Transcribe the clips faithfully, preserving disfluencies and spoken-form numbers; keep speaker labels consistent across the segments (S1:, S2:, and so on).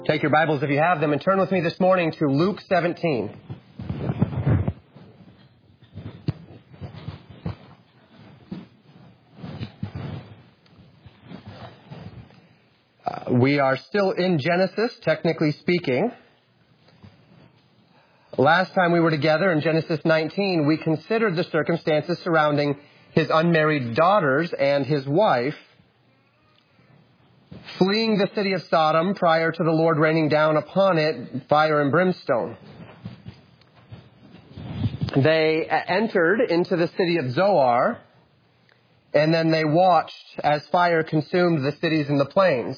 S1: Take your Bibles if you have them and turn with me this morning to Luke seventeen. Uh, we are still in Genesis, technically speaking. Last time we were together in Genesis nineteen, we considered the circumstances surrounding his unmarried daughters and his wife fleeing the city of Sodom prior to the Lord raining down upon it fire and brimstone. They entered into the city of Zoar, and then they watched as fire consumed the cities and the plains.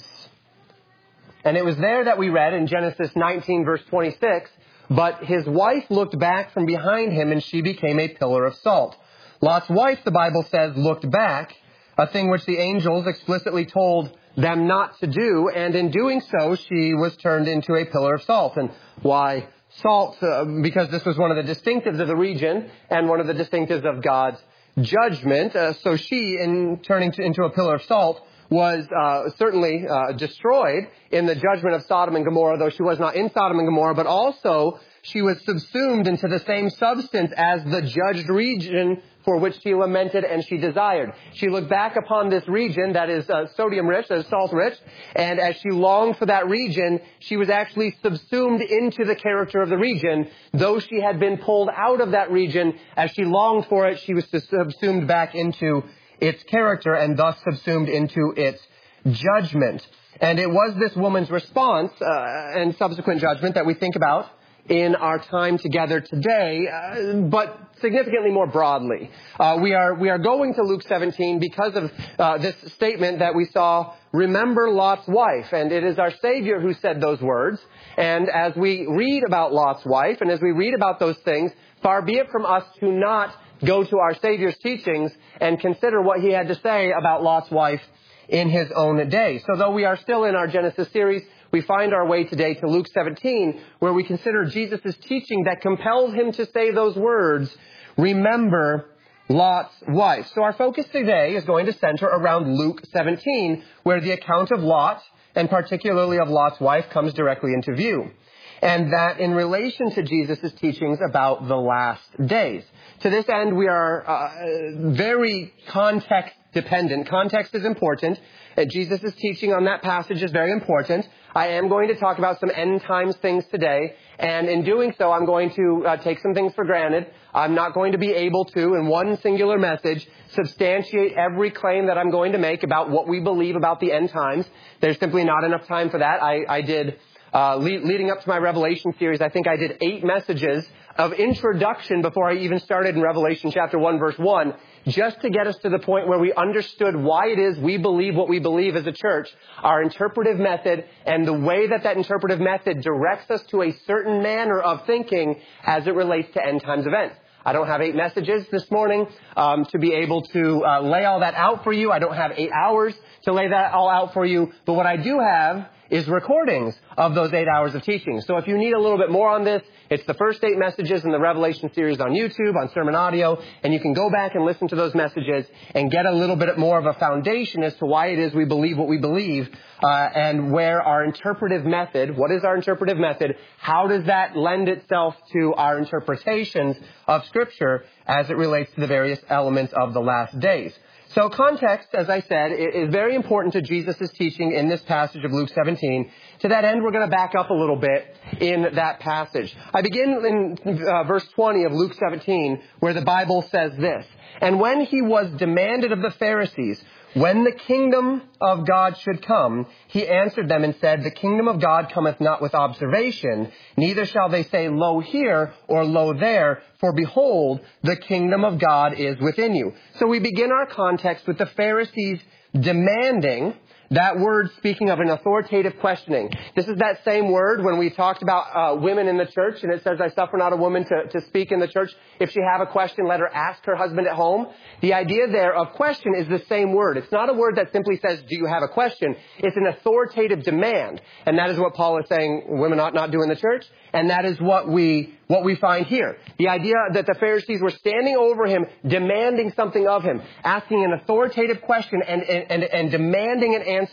S1: And it was there that we read in Genesis nineteen, verse twenty-six, but his wife looked back from behind him, and she became a pillar of salt. Lot's wife, the Bible says, looked back, a thing which the angels explicitly told them not to do, and in doing so, she was turned into a pillar of salt. And why salt? Uh, because this was one of the distinctives of the region and one of the distinctives of God's judgment. Uh, so she, in turning to, into a pillar of salt, was uh, certainly uh, destroyed in the judgment of Sodom and Gomorrah, though she was not in Sodom and Gomorrah, but also she was subsumed into the same substance as the judged region for which she lamented and she desired. She looked back upon this region that is uh, sodium-rich, that is salt-rich, and as she longed for that region, she was actually subsumed into the character of the region. Though she had been pulled out of that region, as she longed for it, she was subsumed back into its character and thus subsumed into its judgment. And it was this woman's response uh, and subsequent judgment that we think about in our time together today, uh, but significantly more broadly. Uh, we are we are going to Luke seventeen because of uh, this statement that we saw, remember Lot's wife. And it is our Savior who said those words. And as we read about Lot's wife, and as we read about those things, far be it from us to not go to our Savior's teachings and consider what he had to say about Lot's wife in his own day. So though we are still in our Genesis series, we find our way today to Luke seventeen, where we consider Jesus' teaching that compels him to say those words, remember Lot's wife. So our focus today is going to center around Luke seventeen, where the account of Lot, and particularly of Lot's wife, comes directly into view. And that in relation to Jesus' teachings about the last days. To this end, we are uh, very context dependent. Context is important. Uh, Jesus' teaching on that passage is very important. I am going to talk about some end times things today. And in doing so, I'm going to uh, take some things for granted. I'm not going to be able to, in one singular message, substantiate every claim that I'm going to make about what we believe about the end times. There's simply not enough time for that. I, I did... Uh, lead, leading up to my Revelation series, I think I did eight messages of introduction before I even started in Revelation chapter one, verse one, just to get us to the point where we understood why it is we believe what we believe as a church, our interpretive method, and the way that that interpretive method directs us to a certain manner of thinking as it relates to end times events. I don't have eight messages this morning um, to be able to uh, lay all that out for you. I don't have eight hours to lay that all out for you. But what I do have is recordings of those eight hours of teaching. So if you need a little bit more on this, it's the first eight messages in the Revelation series on YouTube, on Sermon Audio, and you can go back and listen to those messages and get a little bit more of a foundation as to why it is we believe what we believe, uh, and where our interpretive method, what is our interpretive method, how does that lend itself to our interpretations of Scripture as it relates to the various elements of the last days. So context, as I said, is very important to Jesus' teaching in this passage of Luke seventeen. To that end, we're going to back up a little bit in that passage. I begin in uh, verse twenty of Luke seventeen, where the Bible says this, "And when he was demanded of the Pharisees when the kingdom of God should come, he answered them and said, the kingdom of God cometh not with observation, neither shall they say, lo here or lo there, for behold, the kingdom of God is within you." So we begin our context with the Pharisees demanding, that word speaking of an authoritative questioning. This is that same word when we talked about uh, women in the church, and it says, I suffer not a woman to, to speak in the church. If she have a question, let her ask her husband at home. The idea there of question is the same word. It's not a word that simply says, do you have a question? It's an authoritative demand. And that is what Paul is saying women ought not do in the church. And that is what we what we find here. The idea that the Pharisees were standing over him, demanding something of him, asking an authoritative question and, and, and, and demanding an answer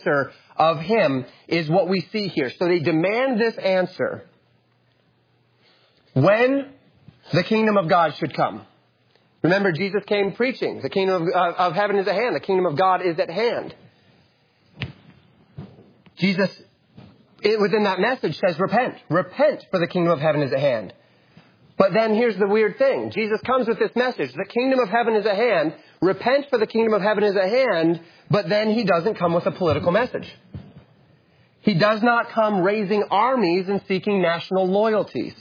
S1: of him is what we see here. So they demand this answer. When the kingdom of God should come. Remember, Jesus came preaching. The kingdom of, uh, of heaven is at hand. The kingdom of God is at hand. Jesus, it, within that message, says, repent. Repent, for the kingdom of heaven is at hand. But then here's the weird thing. Jesus comes with this message. The kingdom of heaven is at hand. Repent, for the kingdom of heaven is at hand. But then he doesn't come with a political message. He does not come raising armies and seeking national loyalties.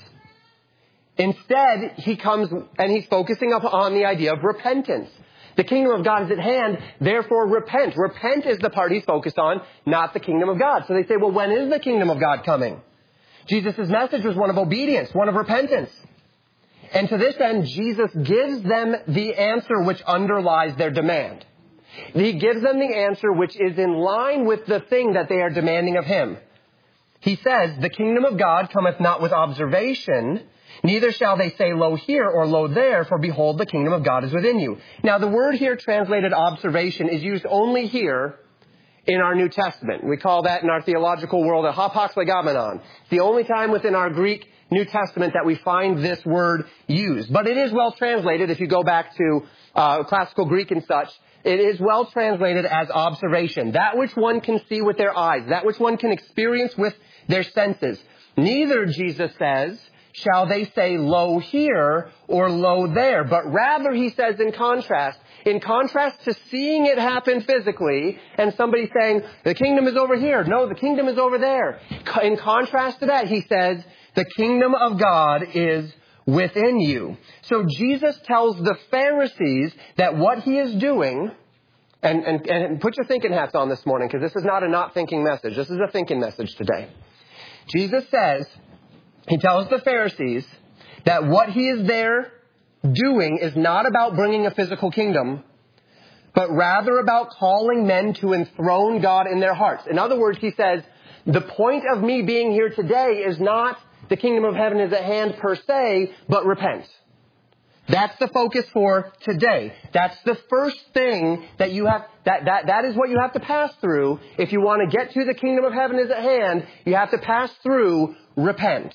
S1: Instead, he comes and he's focusing up on the idea of repentance. The kingdom of God is at hand, therefore repent. Repent is the part he's focused on, not the kingdom of God. So they say, well, when is the kingdom of God coming? Jesus' message was one of obedience, one of repentance. And to this end, Jesus gives them the answer which underlies their demand. He gives them the answer which is in line with the thing that they are demanding of him. He says, the kingdom of God cometh not with observation, neither shall they say, lo here or lo there, for behold, the kingdom of God is within you. Now, the word here translated observation is used only here in our New Testament. We call that in our theological world a hapax legomenon. It's the only time within our Greek New Testament that we find this word used. But it is well translated if you go back to uh, classical Greek and such. It is well translated as observation. That which one can see with their eyes. That which one can experience with their senses. Neither, Jesus says, shall they say, lo here or lo there. But rather, he says in contrast, in contrast to seeing it happen physically and somebody saying, the kingdom is over here. No, the kingdom is over there. In contrast to that, he says, the kingdom of God is within you. So Jesus tells the Pharisees that what he is doing, and, and, and put your thinking hats on this morning, because this is not a not thinking message. This is a thinking message today. Jesus says, he tells the Pharisees that what he is there doing is not about bringing a physical kingdom, but rather about calling men to enthrone God in their hearts. In other words, he says, the point of me being here today is not the kingdom of heaven is at hand per se, but repent. That's the focus for today. That's the first thing that you have, that, that, that is what you have to pass through. If you want to get to the kingdom of heaven is at hand, you have to pass through repent.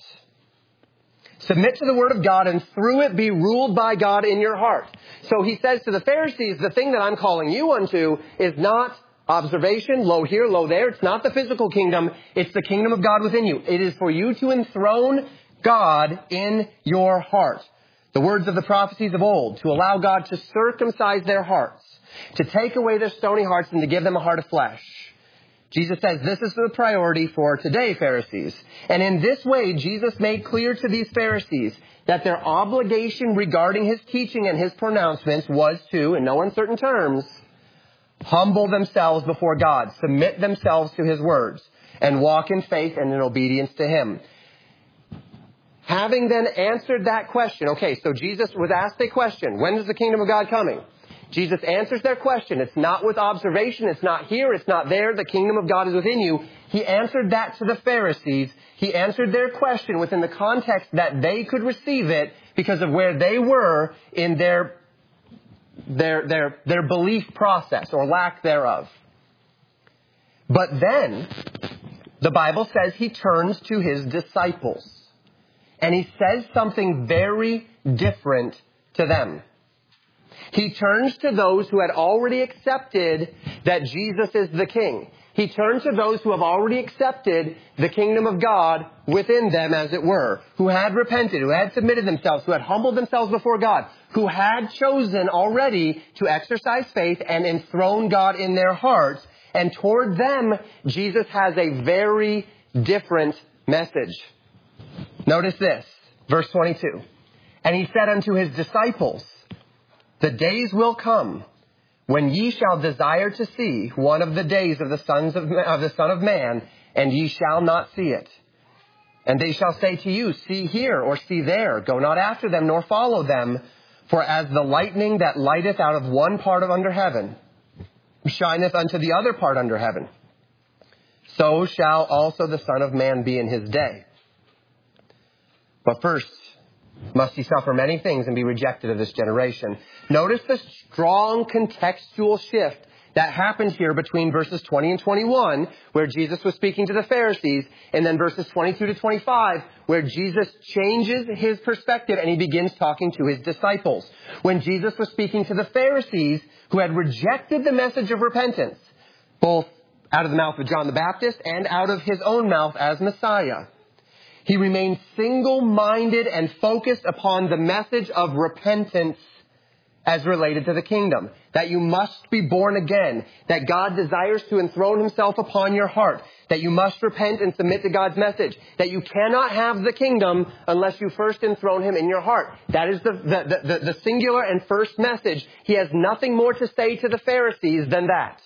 S1: Submit to the word of God and through it be ruled by God in your heart. So he says to the Pharisees, the thing that I'm calling you unto is not observation, lo here, lo there. It's not the physical kingdom. It's the kingdom of God within you. It is for you to enthrone God in your heart. The words of the prophecies of old, to allow God to circumcise their hearts, to take away their stony hearts and to give them a heart of flesh. Jesus says this is the priority for today, Pharisees. And in this way, Jesus made clear to these Pharisees that their obligation regarding his teaching and his pronouncements was to, in no uncertain terms, humble themselves before God, submit themselves to his words, and walk in faith and in obedience to him. Having then answered that question, okay, so Jesus was asked a question, when is the kingdom of God coming? Jesus answers their question. It's not with observation. It's not here. It's not there. The kingdom of God is within you. He answered that to the Pharisees. He answered their question within the context that they could receive it because of where they were in their Their, their, their belief process or lack thereof. But then the Bible says he turns to his disciples and he says something very different to them. He turns to those who had already accepted that Jesus is the King. He turns to those who have already accepted the kingdom of God within them, as it were, who had repented, who had submitted themselves, who had humbled themselves before God, who had chosen already to exercise faith and enthrone God in their hearts. And toward them, Jesus has a very different message. Notice this, verse twenty-two. And he said unto his disciples, the days will come when ye shall desire to see one of the days of the sons of, of the Son of Man, and ye shall not see it. And they shall say to you, see here or see there, go not after them nor follow them. For as the lightning that lighteth out of one part of under heaven shineth unto the other part under heaven, so shall also the Son of Man be in his day. But first must he suffer many things and be rejected of this generation. Notice the strong contextual shift that happened here between verses twenty and twenty-one, where Jesus was speaking to the Pharisees, and then verses twenty-two to twenty-five, where Jesus changes his perspective and he begins talking to his disciples. When Jesus was speaking to the Pharisees, who had rejected the message of repentance, both out of the mouth of John the Baptist and out of his own mouth as Messiah, he remained single-minded and focused upon the message of repentance as related to the kingdom. That you must be born again. That God desires to enthrone himself upon your heart. That you must repent and submit to God's message. That you cannot have the kingdom unless you first enthrone him in your heart. That is the, the, the, the singular and first message. He has nothing more to say to the Pharisees than that.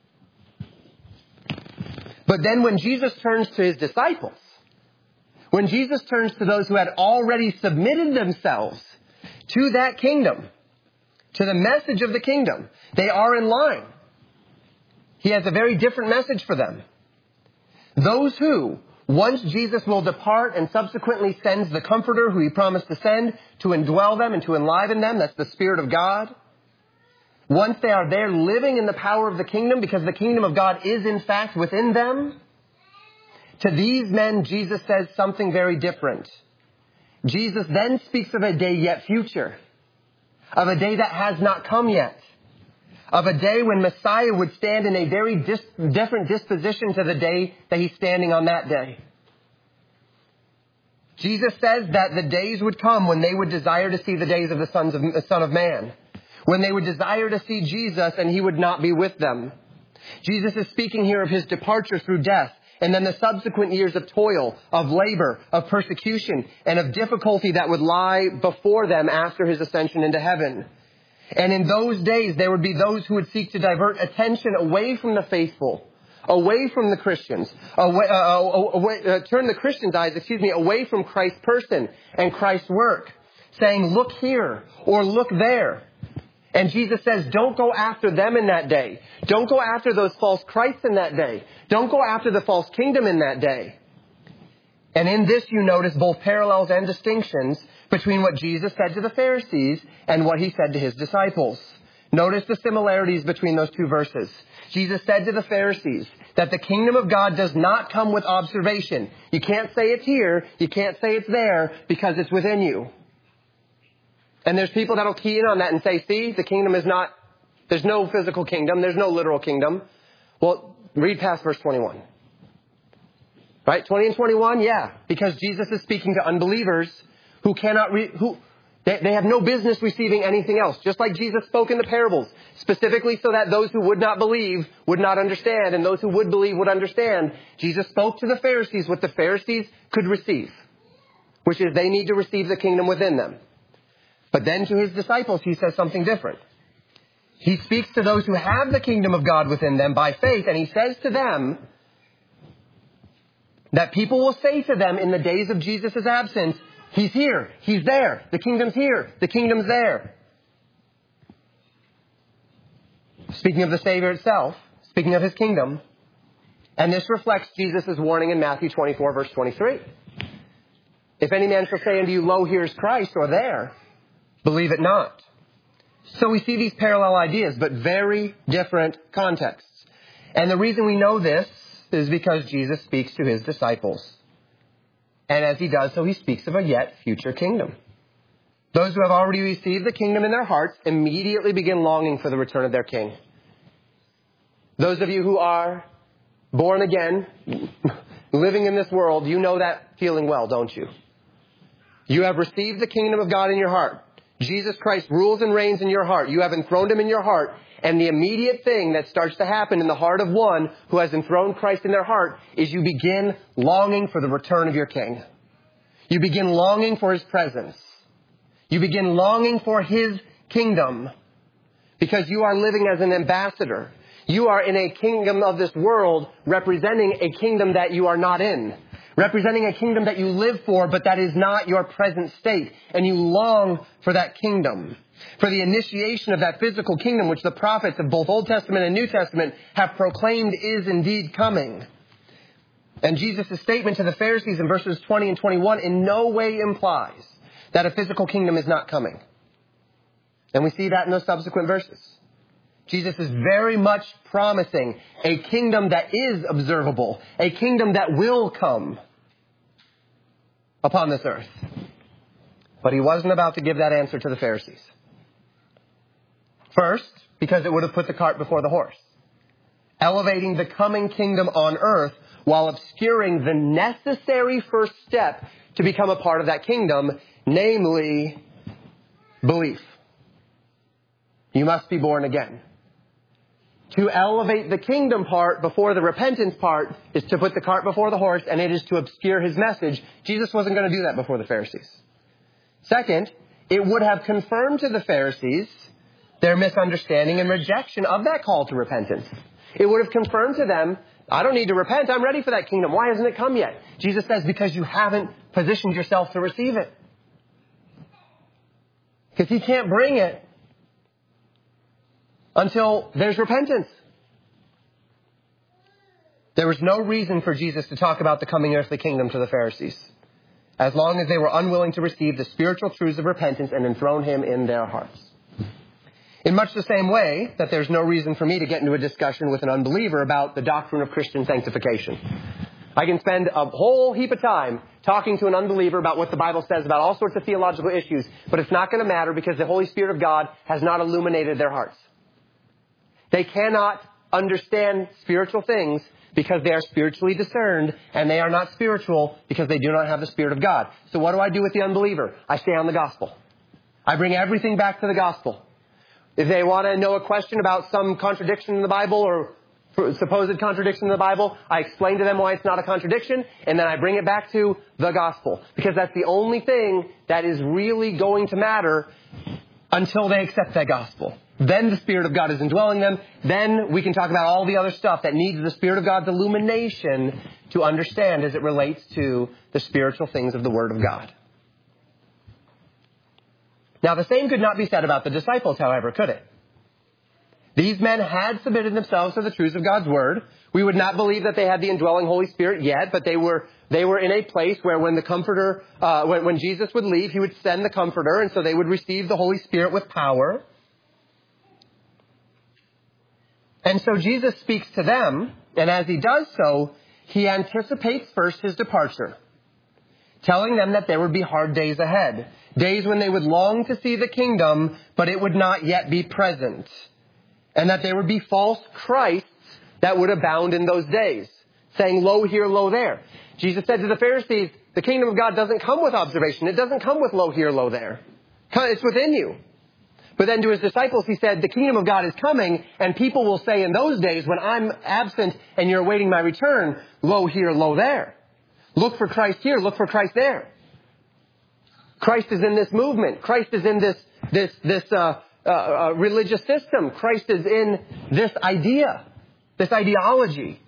S1: But then when Jesus turns to his disciples, when Jesus turns to those who had already submitted themselves to that kingdom, to the message of the kingdom, they are in line. He has a very different message for them. Those who, once Jesus will depart and subsequently sends the Comforter who he promised to send to indwell them and to enliven them, that's the Spirit of God. Once they are there living in the power of the kingdom, because the kingdom of God is in fact within them, to these men Jesus says something very different. Jesus then speaks of a day yet future, of a day that has not come yet, of a day when Messiah would stand in a very dis- different disposition to the day that he's standing on that day. Jesus says that the days would come when they would desire to see the days of the sons of the Son of Man, when they would desire to see Jesus and he would not be with them. Jesus is speaking here of his departure through death, and then the subsequent years of toil, of labor, of persecution, and of difficulty that would lie before them after his ascension into heaven. And in those days, there would be those who would seek to divert attention away from the faithful, away from the Christians, away, uh, away, uh, turn the Christians' eyes, excuse me, away from Christ's person and Christ's work, saying, look here or look there. And Jesus says, don't go after them in that day. Don't go after those false Christs in that day. Don't go after the false kingdom in that day. And in this you notice both parallels and distinctions between what Jesus said to the Pharisees and what he said to his disciples. Notice the similarities between those two verses. Jesus said to the Pharisees that the kingdom of God does not come with observation. You can't say it's here, you can't say it's there, because it's within you. And there's people that'll key in on that and say, see, the kingdom is not, there's no physical kingdom, there's no literal kingdom. Well, read past verse twenty-one. Right? twenty and twenty-one, yeah. Because Jesus is speaking to unbelievers who cannot, re- who, they, they have no business receiving anything else. Just like Jesus spoke in the parables, specifically so that those who would not believe would not understand, and those who would believe would understand. Jesus spoke to the Pharisees what the Pharisees could receive, which is they need to receive the kingdom within them. But then to his disciples, he says something different. He speaks to those who have the kingdom of God within them by faith, and he says to them that people will say to them in the days of Jesus' absence, he's here, he's there, the kingdom's here, the kingdom's there. Speaking of the Savior itself, speaking of his kingdom, and this reflects Jesus' warning in Matthew twenty-four, verse twenty-three. If any man shall say unto you, lo, here is Christ, or there, believe it not. So we see these parallel ideas, but very different contexts. And the reason we know this is because Jesus speaks to his disciples. And as he does so, he speaks of a yet future kingdom. Those who have already received the kingdom in their hearts immediately begin longing for the return of their king. Those of you who are born again, living in this world, you know that feeling well, don't you? You have received the kingdom of God in your heart. Jesus Christ rules and reigns in your heart. You have enthroned him in your heart. And the immediate thing that starts to happen in the heart of one who has enthroned Christ in their heart is you begin longing for the return of your king. You begin longing for his presence. You begin longing for his kingdom because you are living as an ambassador. You are in a kingdom of this world representing a kingdom that you are not in. Representing a kingdom that you live for, but that is not your present state. And you long for that kingdom. For the initiation of that physical kingdom, which the prophets of both Old Testament and New Testament have proclaimed is indeed coming. And Jesus' statement to the Pharisees in verses twenty and twenty-one in no way implies that a physical kingdom is not coming. And we see that in those subsequent verses. Jesus is very much promising a kingdom that is observable, a kingdom that will come upon this earth. But he wasn't about to give that answer to the Pharisees. First, because it would have put the cart before the horse, elevating the coming kingdom on earth while obscuring the necessary first step to become a part of that kingdom, namely belief. You must be born again. To elevate the kingdom part before the repentance part is to put the cart before the horse, and it is to obscure his message. Jesus wasn't going to do that before the Pharisees. Second, it would have confirmed to the Pharisees their misunderstanding and rejection of that call to repentance. It would have confirmed to them, I don't need to repent. I'm ready for that kingdom. Why hasn't it come yet? Jesus says, because you haven't positioned yourself to receive it. Because he can't bring it until there's repentance. There was no reason for Jesus to talk about the coming earthly kingdom to the Pharisees, as long as they were unwilling to receive the spiritual truths of repentance and enthrone him in their hearts. In much the same way that there's no reason for me to get into a discussion with an unbeliever about the doctrine of Christian sanctification. I can spend a whole heap of time talking to an unbeliever about what the Bible says about all sorts of theological issues, but it's not going to matter because the Holy Spirit of God has not illuminated their hearts. They cannot understand spiritual things because they are spiritually discerned, and they are not spiritual because they do not have the Spirit of God. So what do I do with the unbeliever? I stay on the gospel. I bring everything back to the gospel. If they want to know a question about some contradiction in the Bible or supposed contradiction in the Bible, I explain to them why it's not a contradiction, and then I bring it back to the gospel. Because that's the only thing that is really going to matter until they accept that gospel. Then the Spirit of God is indwelling them. Then we can talk about all the other stuff that needs the Spirit of God's illumination to understand as it relates to the spiritual things of the Word of God. Now, the same could not be said about the disciples, however, could it? These men had submitted themselves to the truths of God's Word. We would not believe that they had the indwelling Holy Spirit yet, but they were they were in a place where when the Comforter, uh, when, when Jesus would leave, he would send the Comforter, and so they would receive the Holy Spirit with power. And so Jesus speaks to them, and as he does so, he anticipates first his departure, telling them that there would be hard days ahead, days when they would long to see the kingdom, but it would not yet be present, and that there would be false Christs that would abound in those days, saying, lo here, lo there. Jesus said to the Pharisees, the kingdom of God doesn't come with observation. It doesn't come with lo here, lo there. It's within you. But then to his disciples, he said, the kingdom of God is coming, and people will say in those days, when I'm absent and you're awaiting my return, lo here, lo there. Look for Christ here, look for Christ there. Christ is in this movement. Christ is in this, this, this, uh, uh, uh religious system. Christ is in this idea, this ideology.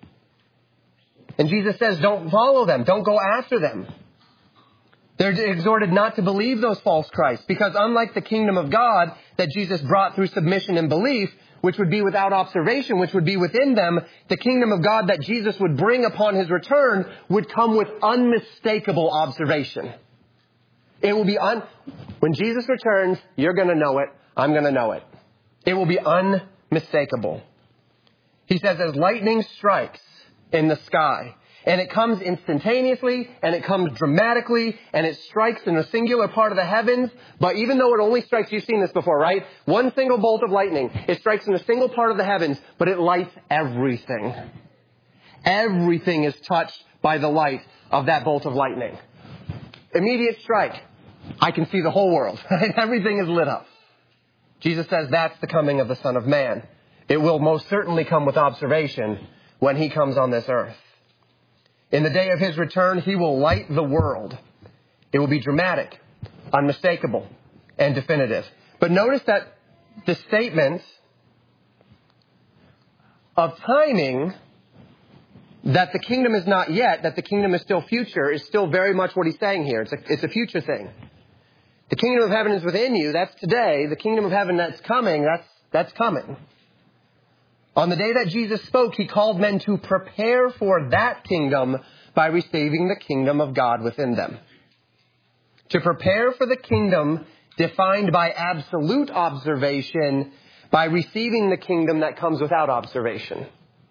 S1: And Jesus says, don't follow them. Don't go after them. They're exhorted not to believe those false Christs, because unlike the kingdom of God that Jesus brought through submission and belief, which would be without observation, which would be within them, the kingdom of God that Jesus would bring upon his return would come with unmistakable observation. It will be un... When Jesus returns, you're going to know it. I'm going to know it. It will be unmistakable. He says, as lightning strikes in the sky, and it comes instantaneously, and it comes dramatically, and it strikes in a singular part of the heavens. But even though it only strikes, you've seen this before, right? One single bolt of lightning. It strikes in a single part of the heavens, but it lights everything. Everything is touched by the light of that bolt of lightning. Immediate strike. I can see the whole world. Everything is lit up. Jesus says that's the coming of the Son of Man. It will most certainly come with observation when he comes on this earth. In the day of his return, he will light the world. It will be dramatic, unmistakable, and definitive. But notice that the statement of timing, that the kingdom is not yet, that the kingdom is still future, is still very much what he's saying here. It's a, it's a future thing. The kingdom of heaven is within you. That's today. The kingdom of heaven that's coming, that's, that's coming. On the day that Jesus spoke, he called men to prepare for that kingdom by receiving the kingdom of God within them. To prepare for the kingdom defined by absolute observation by receiving the kingdom that comes without observation.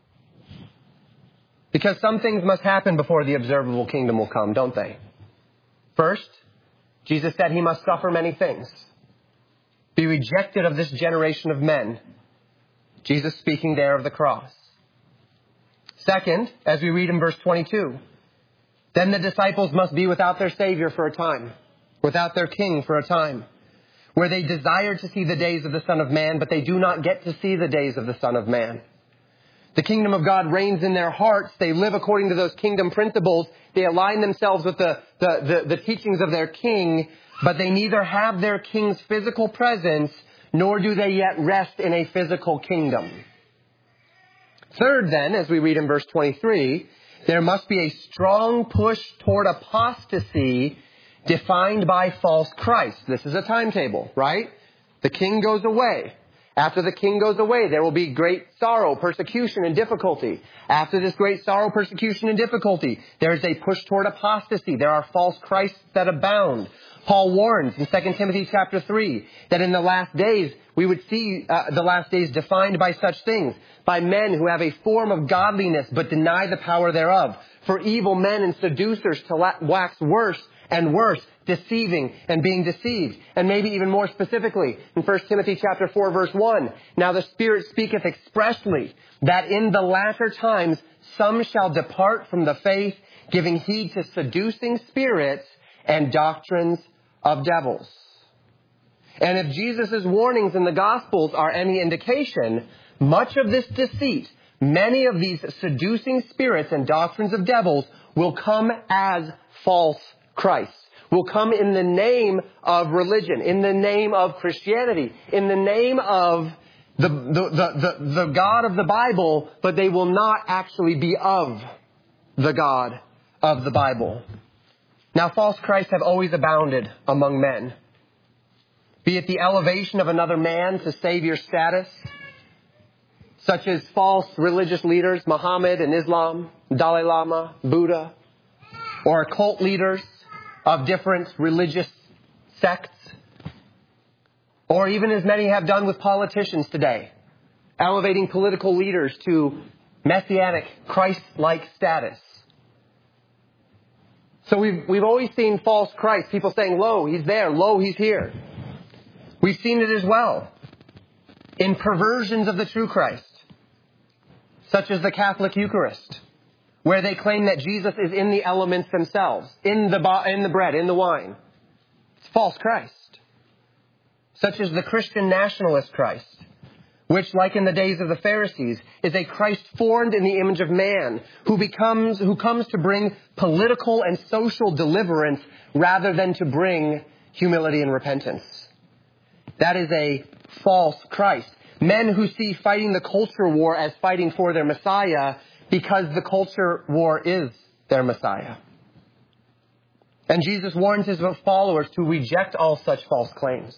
S1: Because some things must happen before the observable kingdom will come, don't they? First, Jesus said he must suffer many things. Be rejected of this generation of men. Jesus speaking there of the cross. Second, as we read in verse twenty-two, then the disciples must be without their Savior for a time, without their King for a time, where they desire to see the days of the Son of Man, but they do not get to see the days of the Son of Man. The kingdom of God reigns in their hearts. They live according to those kingdom principles. They align themselves with the, the, the, the teachings of their King, but they neither have their King's physical presence, nor do they yet rest in a physical kingdom. Third, then, as we read in verse twenty-three, there must be a strong push toward apostasy defined by false Christ. This is a timetable, right? The king goes away. After the king goes away, there will be great sorrow, persecution, and difficulty. After this great sorrow, persecution, and difficulty, there is a push toward apostasy. There are false Christs that abound. Paul warns in Second Timothy chapter three that in the last days, we would see uh, the last days defined by such things, by men who have a form of godliness but deny the power thereof, for evil men and seducers to la- wax worse and worse, deceiving and being deceived. And maybe even more specifically, in First Timothy chapter four, verse one, now the Spirit speaketh expressly that in the latter times some shall depart from the faith, giving heed to seducing spirits and doctrines of devils. And if Jesus' warnings in the Gospels are any indication, much of this deceit, many of these seducing spirits and doctrines of devils will come as false Christ, will come in the name of religion, in the name of Christianity, in the name of the, the, the, the, the God of the Bible, but they will not actually be of the God of the Bible. Now, false Christs have always abounded among men, be it the elevation of another man to savior status, such as false religious leaders, Muhammad and Islam, Dalai Lama, Buddha, or cult leaders of different religious sects, or even as many have done with politicians today, elevating political leaders to messianic, Christ-like status. So we've, we've always seen false Christ, people saying, lo, he's there, lo, he's here. We've seen it as well in perversions of the true Christ, such as the Catholic Eucharist, where they claim that Jesus is in the elements themselves, in the, bo- in the bread, in the wine. It's false Christ. Such as the Christian nationalist Christ, which, like in the days of the Pharisees, is a Christ formed in the image of man, who becomes, who comes to bring political and social deliverance rather than to bring humility and repentance. That is a false Christ. Men who see fighting the culture war as fighting for their Messiah because the culture war is their Messiah. And Jesus warns his followers to reject all such false claims.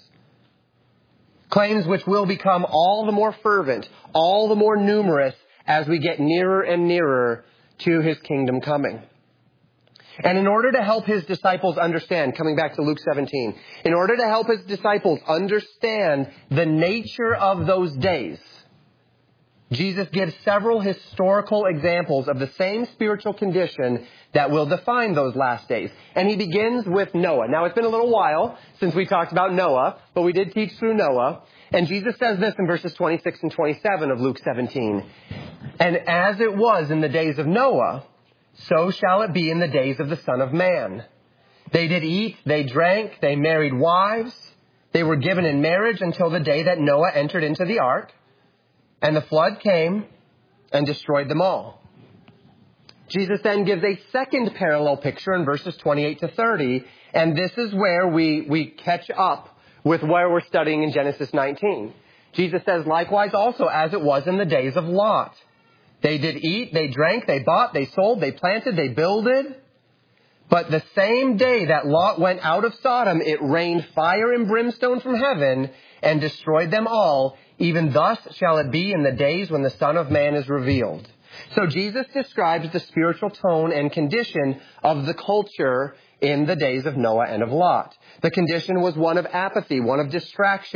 S1: Claims which will become all the more fervent, all the more numerous as we get nearer and nearer to his kingdom coming. And in order to help his disciples understand, coming back to Luke seventeen, in order to help his disciples understand the nature of those days, Jesus gives several historical examples of the same spiritual condition that will define those last days. And he begins with Noah. Now, it's been a little while since we talked about Noah, but we did teach through Noah. And Jesus says this in verses twenty-six and twenty-seven of Luke seventeen. And as it was in the days of Noah, so shall it be in the days of the Son of Man. They did eat, they drank, they married wives. They were given in marriage until the day that Noah entered into the ark. And the flood came and destroyed them all. Jesus then gives a second parallel picture in verses twenty-eight to thirty. And this is where we, we catch up with where we're studying in Genesis nineteen. Jesus says, likewise also as it was in the days of Lot. They did eat, they drank, they bought, they sold, they planted, they builded. But the same day that Lot went out of Sodom, it rained fire and brimstone from heaven and destroyed them all. Even thus shall it be in the days when the Son of Man is revealed. So Jesus describes the spiritual tone and condition of the culture in the days of Noah and of Lot. The condition was one of apathy, one of distraction,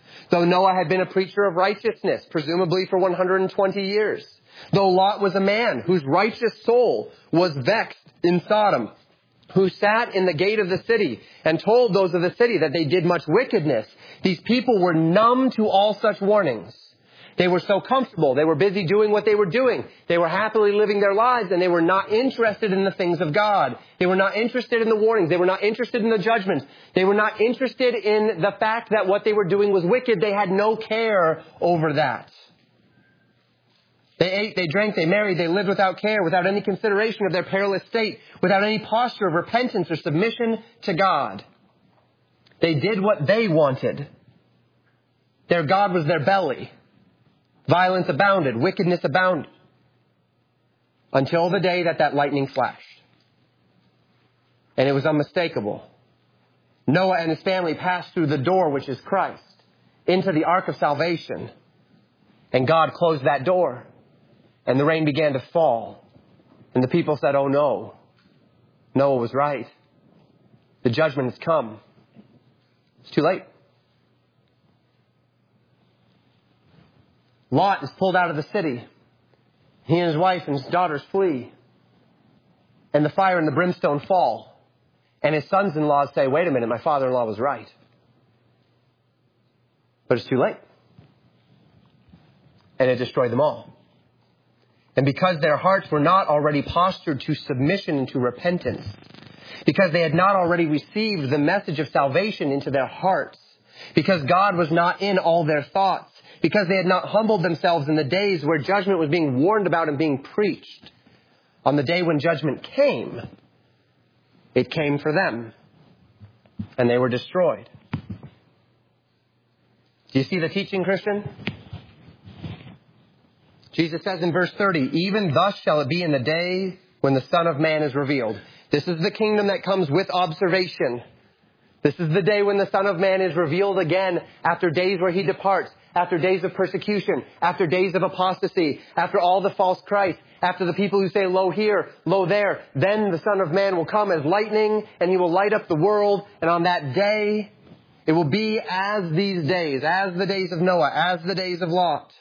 S1: Though Noah had been a preacher of righteousness, presumably for one hundred twenty years. Though Lot was a man whose righteous soul was vexed in Sodom, who sat in the gate of the city and told those of the city that they did much wickedness. These people were numb to all such warnings. They were so comfortable. They were busy doing what they were doing. They were happily living their lives, and they were not interested in the things of God. They were not interested in the warnings. They were not interested in the judgments. They were not interested in the fact that what they were doing was wicked. They had no care over that. They ate, they drank, they married, they lived without care, without any consideration of their perilous state, without any posture of repentance or submission to God. They did what they wanted. Their God was their belly. Violence abounded, wickedness abounded. Until the day that that lightning flashed. And it was unmistakable. Noah and his family passed through the door, which is Christ, into the ark of salvation. And God closed that door. And the rain began to fall. And the people said, oh no, Noah was right. The judgment has come. It's too late. Lot is pulled out of the city. He and his wife and his daughters flee. And the fire and the brimstone fall. And his sons-in-law say, wait a minute, my father-in-law was right. But it's too late. And it destroyed them all. And because their hearts were not already postured to submission and to repentance, because they had not already received the message of salvation into their hearts, because God was not in all their thoughts, because they had not humbled themselves in the days where judgment was being warned about and being preached, on the day when judgment came, it came for them, and they were destroyed. Do you see the teaching, Christian? Jesus says in verse thirty, even thus shall it be in the day when the Son of Man is revealed. This is the kingdom that comes with observation. This is the day when the Son of Man is revealed again after days where he departs, after days of persecution, after days of apostasy, after all the false Christ, after the people who say, lo here, lo there. Then the Son of Man will come as lightning and he will light up the world. And on that day, it will be as these days, as the days of Noah, as the days of Lot.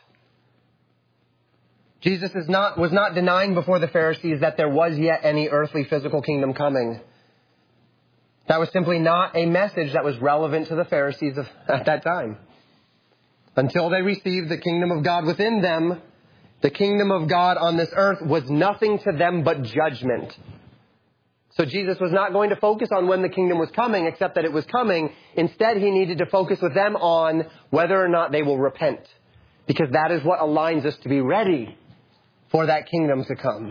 S1: Jesus is not, was not denying before the Pharisees that there was yet any earthly physical kingdom coming. That was simply not a message that was relevant to the Pharisees of, at that time. Until they received the kingdom of God within them, the kingdom of God on this earth was nothing to them but judgment. So Jesus was not going to focus on when the kingdom was coming, except that it was coming. Instead, he needed to focus with them on whether or not they will repent. Because that is what aligns us to be ready for that kingdom to come.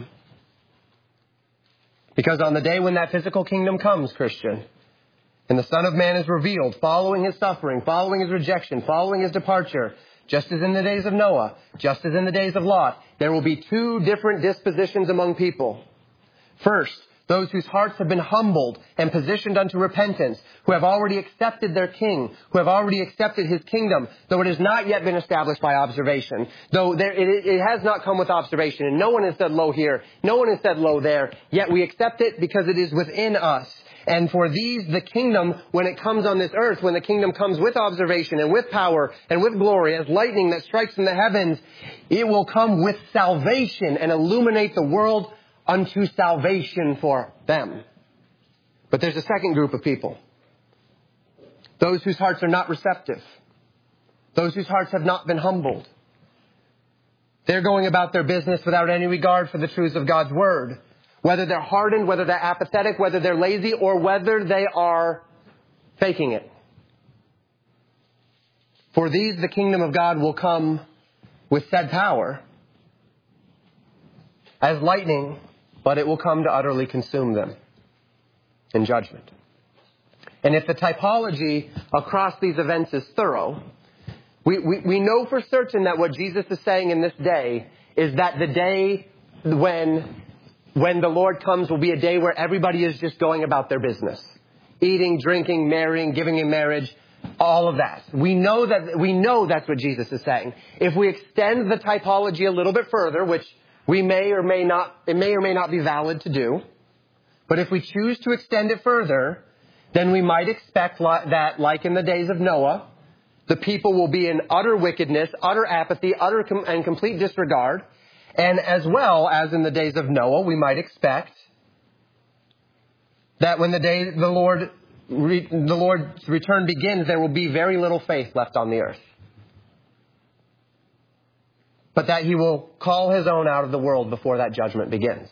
S1: Because on the day when that physical kingdom comes, Christian, and the Son of Man is revealed, following his suffering, following his rejection, following his departure, just as in the days of Noah, just as in the days of Lot, there will be two different dispositions among people. First, those whose hearts have been humbled and positioned unto repentance, who have already accepted their king, who have already accepted his kingdom, though it has not yet been established by observation, though there, it, it has not come with observation, and no one has said lo here, no one has said lo there, yet we accept it because it is within us. And for these, the kingdom, when it comes on this earth, when the kingdom comes with observation and with power and with glory, as lightning that strikes in the heavens, it will come with salvation and illuminate the world unto salvation for them. But there's a second group of people. Those whose hearts are not receptive. Those whose hearts have not been humbled. They're going about their business without any regard for the truths of God's word. Whether they're hardened, whether they're apathetic, whether they're lazy, or whether they are faking it. For these, the kingdom of God will come with said power as lightning, but it will come to utterly consume them in judgment. And if the typology across these events is thorough, we, we, we know for certain that what Jesus is saying in this day is that the day when, when the Lord comes will be a day where everybody is just going about their business. Eating, drinking, marrying, giving in marriage, all of that. We know that, we know that's what Jesus is saying. If we extend the typology a little bit further, which we may or may not, it may or may not be valid to do. But if we choose to extend it further, then we might expect that, like in the days of Noah, The people will be in utter wickedness, utter apathy, utter com- and complete disregard. And as well as in the days of Noah, we might expect that when the day the Lord re- the Lord's return begins, there will be very little faith left on the earth. But that he will call his own out of the world before that judgment begins.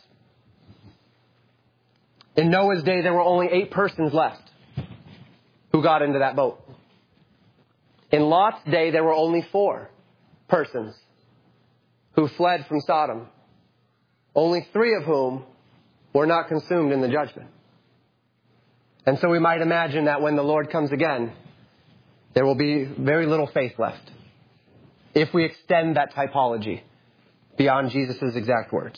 S1: In Noah's day, there were only eight persons left who got into that boat. In Lot's day, there were only four persons who fled from Sodom, only three of whom were not consumed in the judgment. And so we might imagine that when the Lord comes again, there will be very little faith left, if we extend that typology beyond Jesus' exact words.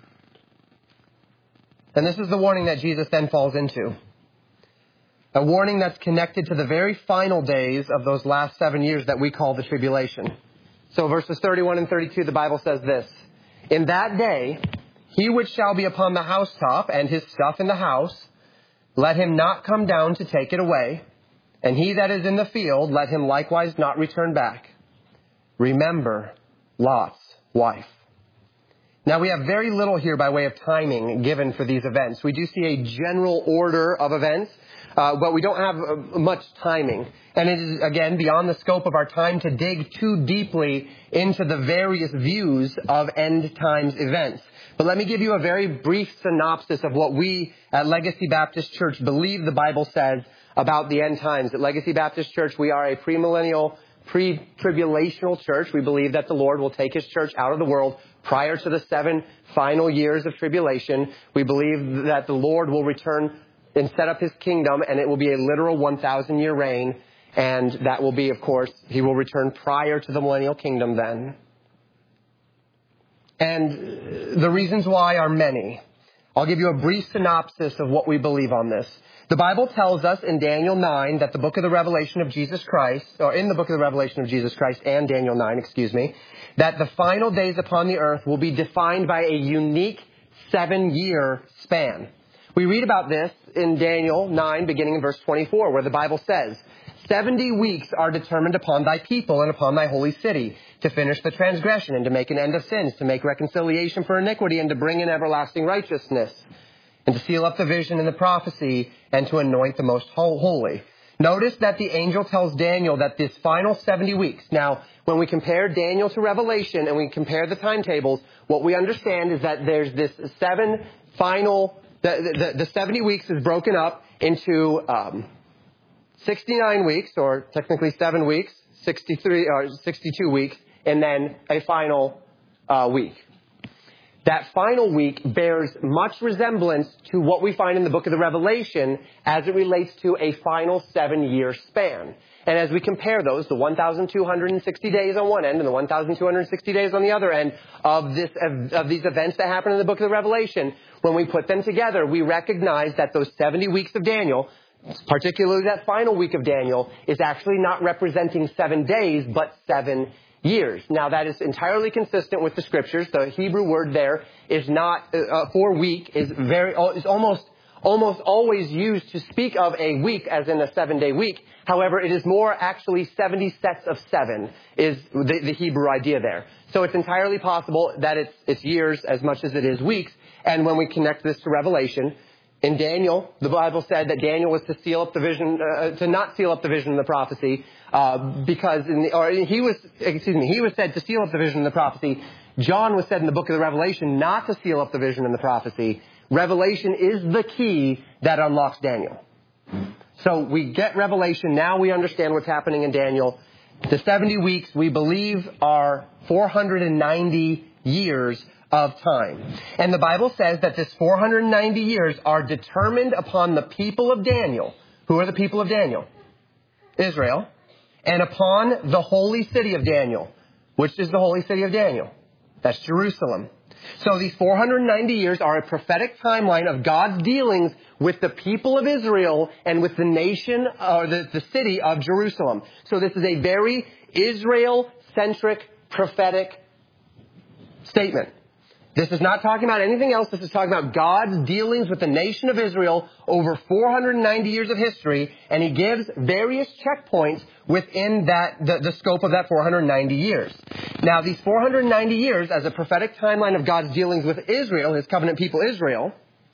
S1: And this is the warning that Jesus then falls into. A warning that's connected to the very final days of those last seven years that we call the tribulation. So verses thirty-one and thirty-two, the Bible says this. In that day, he which shall be upon the housetop and his stuff in the house, let him not come down to take it away. And he that is in the field, let him likewise not return back. Remember Lot's wife. Now, we have very little here by way of timing given for these events. We do see a general order of events, uh, but we don't have uh, much timing. And it is, again, beyond the scope of our time to dig too deeply into the various views of end times events. But let me give you a very brief synopsis of what we at Legacy Baptist Church believe the Bible says about the end times. At Legacy Baptist Church, we are a premillennial, pre-tribulational church. We believe that the Lord will take his church out of the world prior to the seven final years of tribulation. We believe that the Lord will return and set up his kingdom, and it will be a literal one thousand year reign. And that will be, of course, he will return prior to the millennial kingdom then. And the reasons why are many. I'll give you a brief synopsis of what we believe on this. The Bible tells us in Daniel nine that the book of the Revelation of Jesus Christ, or in the book of the Revelation of Jesus Christ and Daniel nine, excuse me, that the final days upon the earth will be defined by a unique seven-year span. We read about this in Daniel nine, beginning in verse twenty-four, where the Bible says, Seventy weeks are determined upon thy people and upon thy holy city, to finish the transgression and to make an end of sins, to make reconciliation for iniquity and to bring in everlasting righteousness, and to seal up the vision and the prophecy and to anoint the most holy. Notice that the angel tells Daniel that this final seventy weeks. Now, when we compare Daniel to Revelation and we compare the timetables, what we understand is that there's this seven final, the, the, the seventy weeks is broken up into um, sixty-nine weeks, or technically seven weeks, sixty-three or sixty-two weeks, and then a final uh, week. That final week bears much resemblance to what we find in the book of the Revelation as it relates to a final seven-year span. And as we compare those, the one thousand two hundred sixty days on one end and the one thousand two hundred sixty days on the other end of this of these events that happen in the book of the Revelation, when we put them together, we recognize that those seventy weeks of Daniel, particularly that final week of Daniel, is actually not representing seven days, but seven years. Now, that is entirely consistent with the scriptures. The Hebrew word there is not, uh, for week, is very, is almost, almost always used to speak of a week as in a seven-day week. However, it is more actually seventy sets of seven is the, the Hebrew idea there. So it's entirely possible that it's, it's years as much as it is weeks. And when we connect this to Revelation, in Daniel, the Bible said that Daniel was to seal up the vision, uh, to not seal up the vision and the prophecy, uh, because in the, or he was, excuse me, he was said to seal up the vision and the prophecy. John was said in the book of the Revelation not to seal up the vision and the prophecy. Revelation is the key that unlocks Daniel. So we get Revelation. Now we understand what's happening in Daniel. The seventy weeks we believe are four hundred ninety years of time. And the Bible says that this four hundred ninety years are determined upon the people of Daniel. Who are the people of Daniel? Israel. And upon the holy city of Daniel. Which is the holy city of Daniel? That's Jerusalem. So these four hundred ninety years are a prophetic timeline of God's dealings with the people of Israel and with the nation, or the, the city of Jerusalem. So this is a very Israel-centric prophetic statement. This is not talking about anything else. This is talking about God's dealings with the nation of Israel over four hundred ninety years of history, and he gives various checkpoints within that the, the scope of that four hundred ninety years. Now, these four hundred ninety years, as a prophetic timeline of God's dealings with Israel, his covenant people Israel,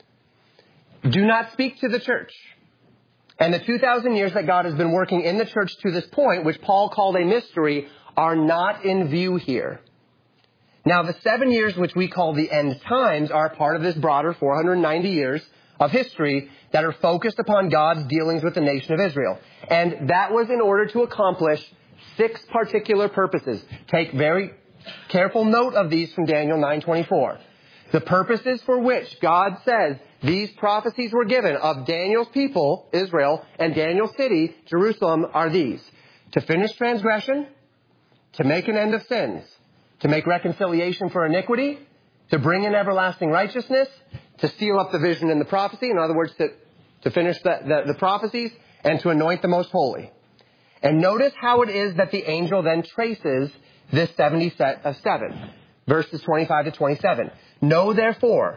S1: do not speak to the church. And the two thousand years that God has been working in the church to this point, which Paul called a mystery, are not in view here. Now, the seven years which we call the end times are part of this broader four hundred ninety years of history that are focused upon God's dealings with the nation of Israel. And that was in order to accomplish six particular purposes. Take very careful note of these from Daniel nine twenty-four. The purposes for which God says these prophecies were given of Daniel's people, Israel, and Daniel's city, Jerusalem, are these: to finish transgression, to make an end of sins, to make reconciliation for iniquity, to bring in everlasting righteousness, to seal up the vision and the prophecy, in other words, to, to finish the, the, the prophecies, and to anoint the most holy. And notice how it is that the angel then traces this seventy set of seven, verses twenty-five to twenty-seven. Know therefore,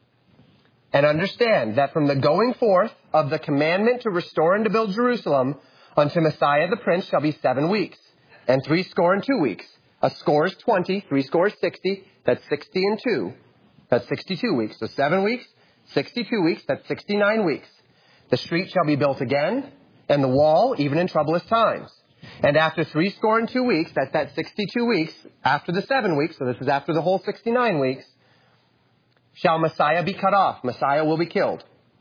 S1: and understand that from the going forth of the commandment to restore and to build Jerusalem unto Messiah the Prince shall be seven weeks, and three score and two weeks. A score is twenty, three score is sixty, that's sixty and two. That's sixty-two weeks. So seven weeks, sixty-two weeks, that's sixty-nine weeks. The street shall be built again, and the wall, even in troublous times. And after three score and two weeks, that's that sixty-two weeks, after the seven weeks, so this is after the whole sixty-nine weeks, shall Messiah be cut off. Messiah will be killed,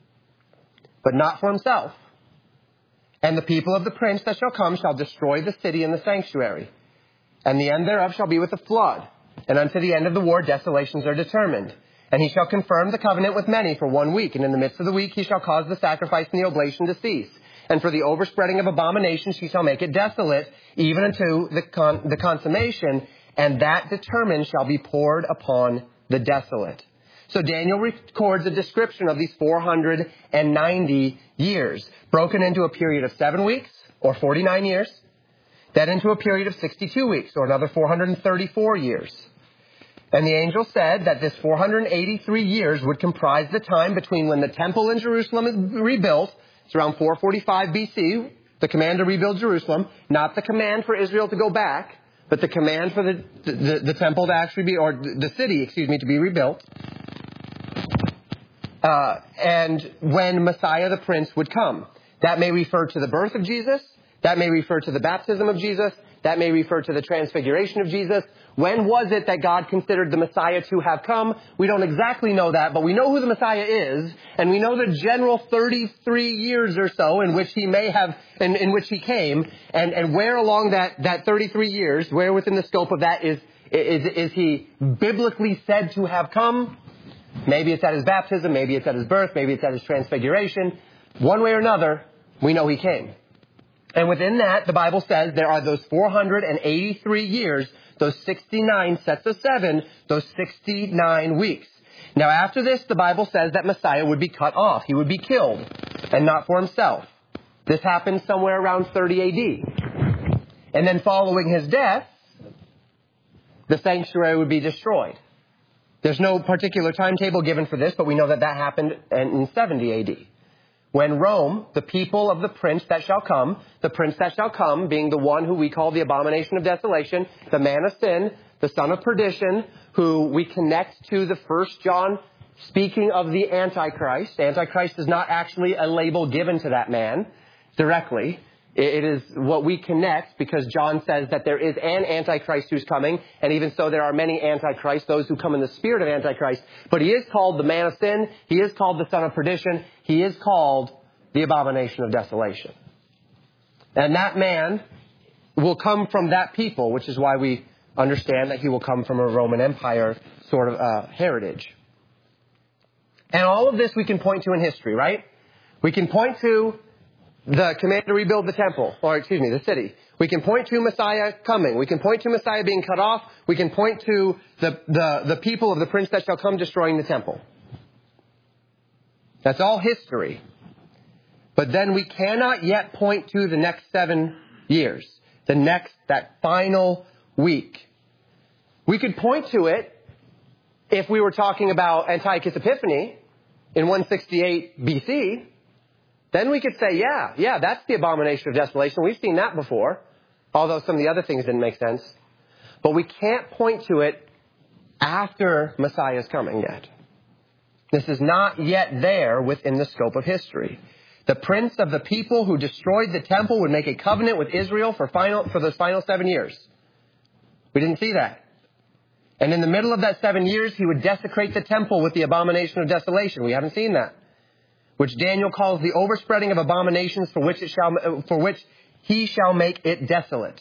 S1: but not for himself. And the people of the prince that shall come shall destroy the city and the sanctuary. And the end thereof shall be with a flood. And unto the end of the war desolations are determined. And he shall confirm the covenant with many for one week. And in the midst of the week he shall cause the sacrifice and the oblation to cease. And for the overspreading of abominations she shall make it desolate, even unto the, con- the consummation. And that determined shall be poured upon the desolate. So Daniel records a description of these four hundred ninety years, broken into a period of seven weeks, or forty-nine years, then into a period of sixty-two weeks, or another four hundred thirty-four years. And the angel said that this four hundred eighty-three years would comprise the time between when the temple in Jerusalem is rebuilt. It's around four forty-five B C, the command to rebuild Jerusalem, not the command for Israel to go back, but the command for the, the, the temple to actually be, or the city, excuse me, to be rebuilt. Uh, and when Messiah the Prince would come. That may refer to the birth of Jesus. That may refer to the baptism of Jesus. That may refer to the transfiguration of Jesus. When was it that God considered the Messiah to have come? We don't exactly know that, but we know who the Messiah is, and we know the general thirty-three years or so in which he may have, in, in which he came, and, and where along that, that thirty-three years, where within the scope of that is, is, is he biblically said to have come? Maybe it's at his baptism, maybe it's at his birth, maybe it's at his transfiguration. One way or another, we know he came. And within that, the Bible says there are those four hundred eighty-three years, those sixty-nine sets of seven, those sixty-nine weeks. Now after this, the Bible says that Messiah would be cut off. He would be killed, and not for himself. This happened somewhere around thirty A D. And then following his death, the sanctuary would be destroyed. There's no particular timetable given for this, but we know that that happened in seventy A D. When Rome, the people of the prince that shall come, the prince that shall come being the one who we call the abomination of desolation, the man of sin, the son of perdition, who we connect to the First John speaking of the Antichrist. Antichrist is not actually a label given to that man directly. It is what we connect because John says that there is an Antichrist who's coming, and even so there are many Antichrists, those who come in the spirit of Antichrist. But he is called the man of sin. He is called the son of perdition. He is called the abomination of desolation. And that man will come from that people, which is why we understand that he will come from a Roman Empire sort of uh, heritage. And all of this we can point to in history, right? We can point to the command to rebuild the temple, or excuse me, the city. We can point to Messiah coming. We can point to Messiah being cut off. We can point to the, the, the people of the prince that shall come destroying the temple. That's all history. But then we cannot yet point to the next seven years. The next, that final week. We could point to it If we were talking about Antiochus Epiphanes in one sixty-eight B C, then we could say, yeah, yeah, that's the abomination of desolation. We've seen that before, although some of the other things didn't make sense. But we can't point to it after Messiah's coming yet. This is not yet there within the scope of history. The prince of the people who destroyed the temple would make a covenant with Israel for final, for those final seven years. We didn't see that. And in the middle of that seven years, he would desecrate the temple with the abomination of desolation. We haven't seen that. Which Daniel calls the overspreading of abominations for which it shall, for which he shall make it desolate.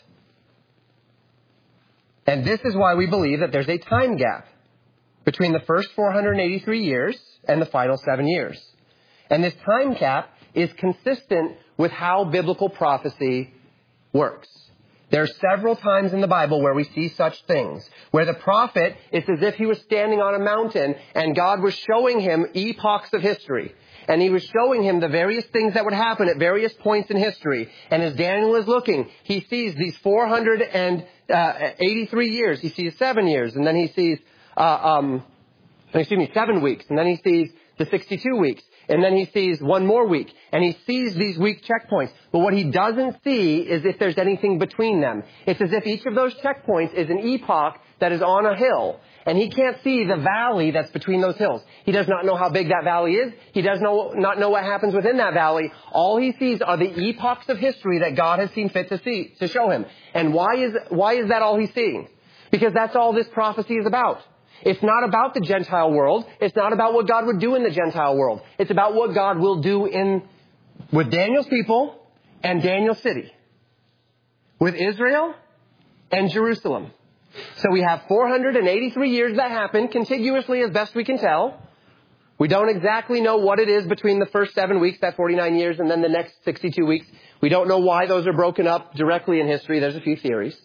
S1: And this is why we believe that there's a time gap between the first four hundred eighty-three years and the final seven years. And this time gap is consistent with how biblical prophecy works. There are several times in the Bible where we see such things, where the prophet, it's as if he was standing on a mountain and God was showing him epochs of history. And he was showing him the various things that would happen at various points in history. And as Daniel is looking, he sees these four hundred eighty-three years. He sees seven years, and then he sees, uh, um, excuse me, seven weeks. And then he sees the sixty-two weeks. And then he sees one more week. And he sees these week checkpoints. But what he doesn't see is if there's anything between them. It's as if each of those checkpoints is an epoch that is on a hill. And he can't see the valley that's between those hills. He does not know how big that valley is. He does know, not know what happens within that valley. All he sees are the epochs of history that God has seen fit to see, to show him. And why is, why is that all he's seeing? Because that's all this prophecy is about. It's not about the Gentile world. It's not about what God would do in the Gentile world. It's about what God will do in, with Daniel's people and Daniel's city. With Israel and Jerusalem. So we have four hundred eighty-three years that happen contiguously as best we can tell. We don't exactly know what it is between the first seven weeks, that forty-nine years, and then the next sixty-two weeks. We don't know why those are broken up directly in history. There's a few theories.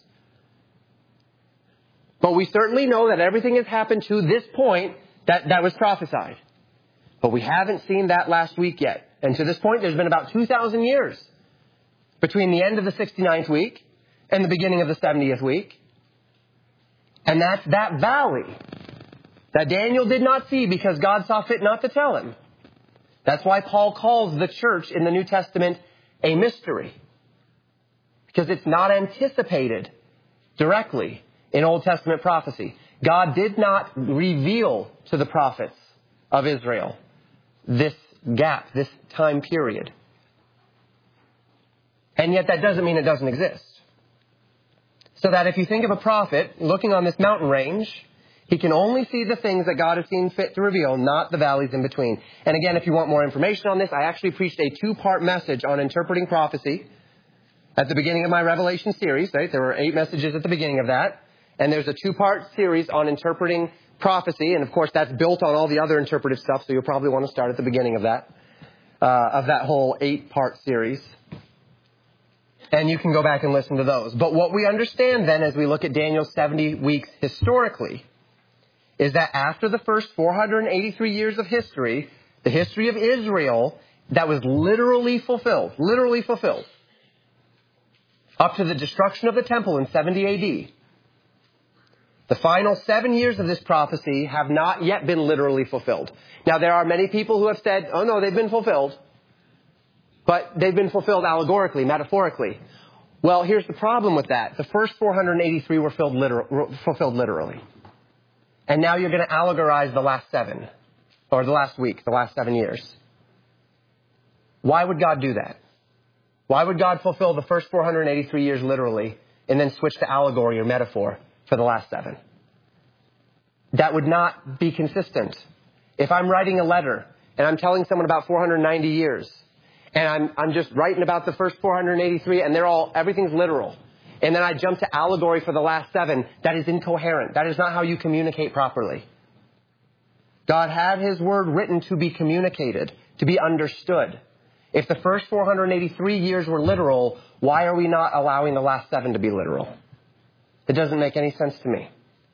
S1: But we certainly know that everything has happened to this point that, that was prophesied. But we haven't seen that last week yet. And to this point, there's been about two thousand years between the end of the sixty-ninth week and the beginning of the seventieth week. And that's that valley that Daniel did not see because God saw fit not to tell him. That's why Paul calls the church in the New Testament a mystery. Because it's not anticipated directly in Old Testament prophecy. God did not reveal to the prophets of Israel this gap, this time period. And yet that doesn't mean it doesn't exist. So that if you think of a prophet looking on this mountain range, he can only see the things that God has seen fit to reveal, not the valleys in between. And again, if you want more information on this, I actually preached a two-part message on interpreting prophecy at the beginning of my Revelation series. Right? There were eight messages at the beginning of that. And there's a two-part series on interpreting prophecy. And of course, that's built on all the other interpretive stuff. So you'll probably want to start at the beginning of that, uh, of that whole eight-part series. And you can go back and listen to those. But what we understand then as we look at Daniel's seventy weeks historically is that after the first four hundred eighty-three years of history, the history of Israel that was literally fulfilled, literally fulfilled, up to the destruction of the temple in seventy A D, the final seven years of this prophecy have not yet been literally fulfilled. Now, there are many people who have said, oh no, they've been fulfilled. But they've been fulfilled allegorically, metaphorically. Well, here's the problem with that. The first four hundred eighty-three were filled liter- fulfilled literally. And now you're going to allegorize the last seven, or the last week, the last seven years. Why would God do that? Why would God fulfill the first four hundred eighty-three years literally and then switch to allegory or metaphor for the last seven? That would not be consistent. If I'm writing a letter and I'm telling someone about four hundred ninety years, and I'm, I'm just writing about the first four hundred eighty-three, and they're all, everything's literal. And then I jump to allegory for the last seven. That is incoherent. That is not how you communicate properly. God had his word written to be communicated, to be understood. If the first four hundred eighty-three years were literal, why are we not allowing the last seven to be literal? It doesn't make any sense to me.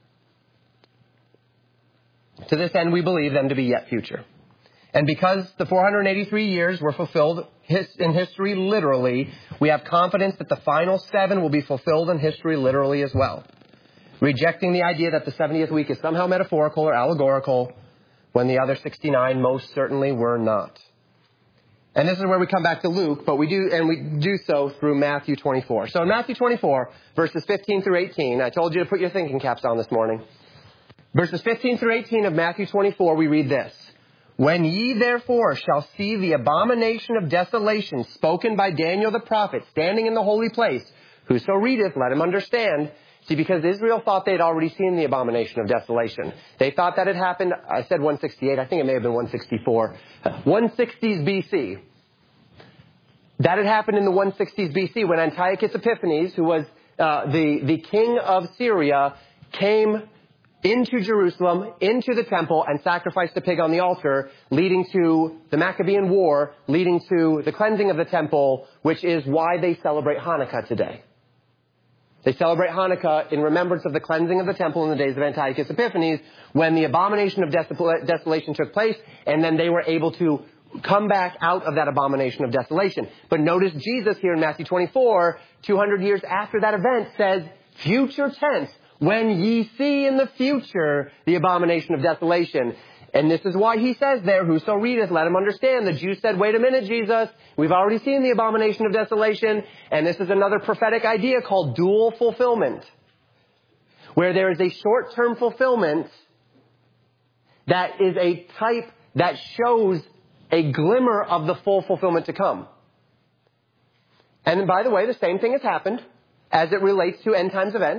S1: To this end, we believe them to be yet future. And because the four hundred eighty-three years were fulfilled in history literally, we have confidence that the final seven will be fulfilled in history literally as well. rejecting the idea that the seventieth week is somehow metaphorical or allegorical, when the other sixty-nine most certainly were not. And this is where we come back to Luke, but we do, and we do so through Matthew twenty-four. So in Matthew twenty-four, verses fifteen through eighteen, I told you to put your thinking caps on this morning. Verses fifteen through eighteen of Matthew twenty-four, we read this. When ye therefore shall see the abomination of desolation spoken by Daniel the prophet standing in the holy place, whoso readeth, let him understand. See, because Israel thought they had already seen the abomination of desolation. They thought that had happened, I said one sixty-eight, I think it may have been one sixty-four, one sixties B C. That had happened in the one sixties B C when Antiochus Epiphanes, who was uh, the, the king of Syria, came into Jerusalem, into the temple, and sacrificed a pig on the altar, leading to the Maccabean War, leading to the cleansing of the temple, which is why they celebrate Hanukkah today. They celebrate Hanukkah in remembrance of the cleansing of the temple in the days of Antiochus Epiphanes, when the abomination of desolation took place, and then they were able to come back out of that abomination of desolation. But notice Jesus here in Matthew twenty-four, two hundred years after that event, says, future tense, when ye see in the future the abomination of desolation. And this is why he says there, whoso readeth, let him understand. The Jews said, wait a minute, Jesus, we've already seen the abomination of desolation. And this is another prophetic idea called dual fulfillment, where there is a short-term fulfillment that is a type that shows a glimmer of the full fulfillment to come. And by the way, the same thing has happened as it relates to end times events.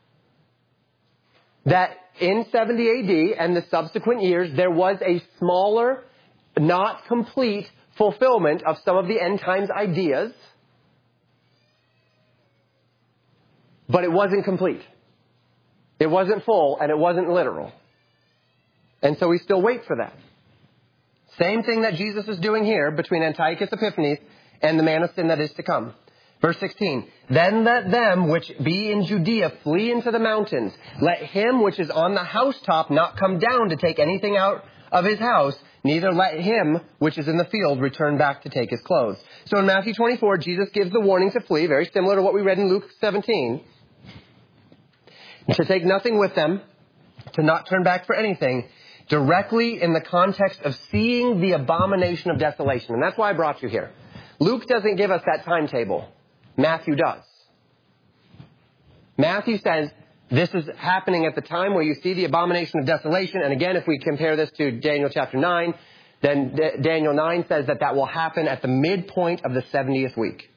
S1: That in seventy A D and the subsequent years, there was a smaller, not complete fulfillment of some of the end times ideas. But it wasn't complete. It wasn't full and it wasn't literal. And so we still wait for that. Same thing that Jesus is doing here between Antiochus Epiphanes and the man of sin that is to come. Verse sixteen, then let them which be in Judea flee into the mountains. Let him which is on the housetop not come down to take anything out of his house, neither let him which is in the field return back to take his clothes. So in Matthew twenty-four, Jesus gives the warning to flee, very similar to what we read in Luke seventeen. To take nothing with them, to not turn back for anything, directly in the context of seeing the abomination of desolation. And that's why I brought you here. Luke doesn't give us that timetable. Matthew does. Matthew says this is happening at the time where you see the abomination of desolation. And again, if we compare this to Daniel chapter nine, then D- Daniel nine says that that will happen at the midpoint of the seventieth week.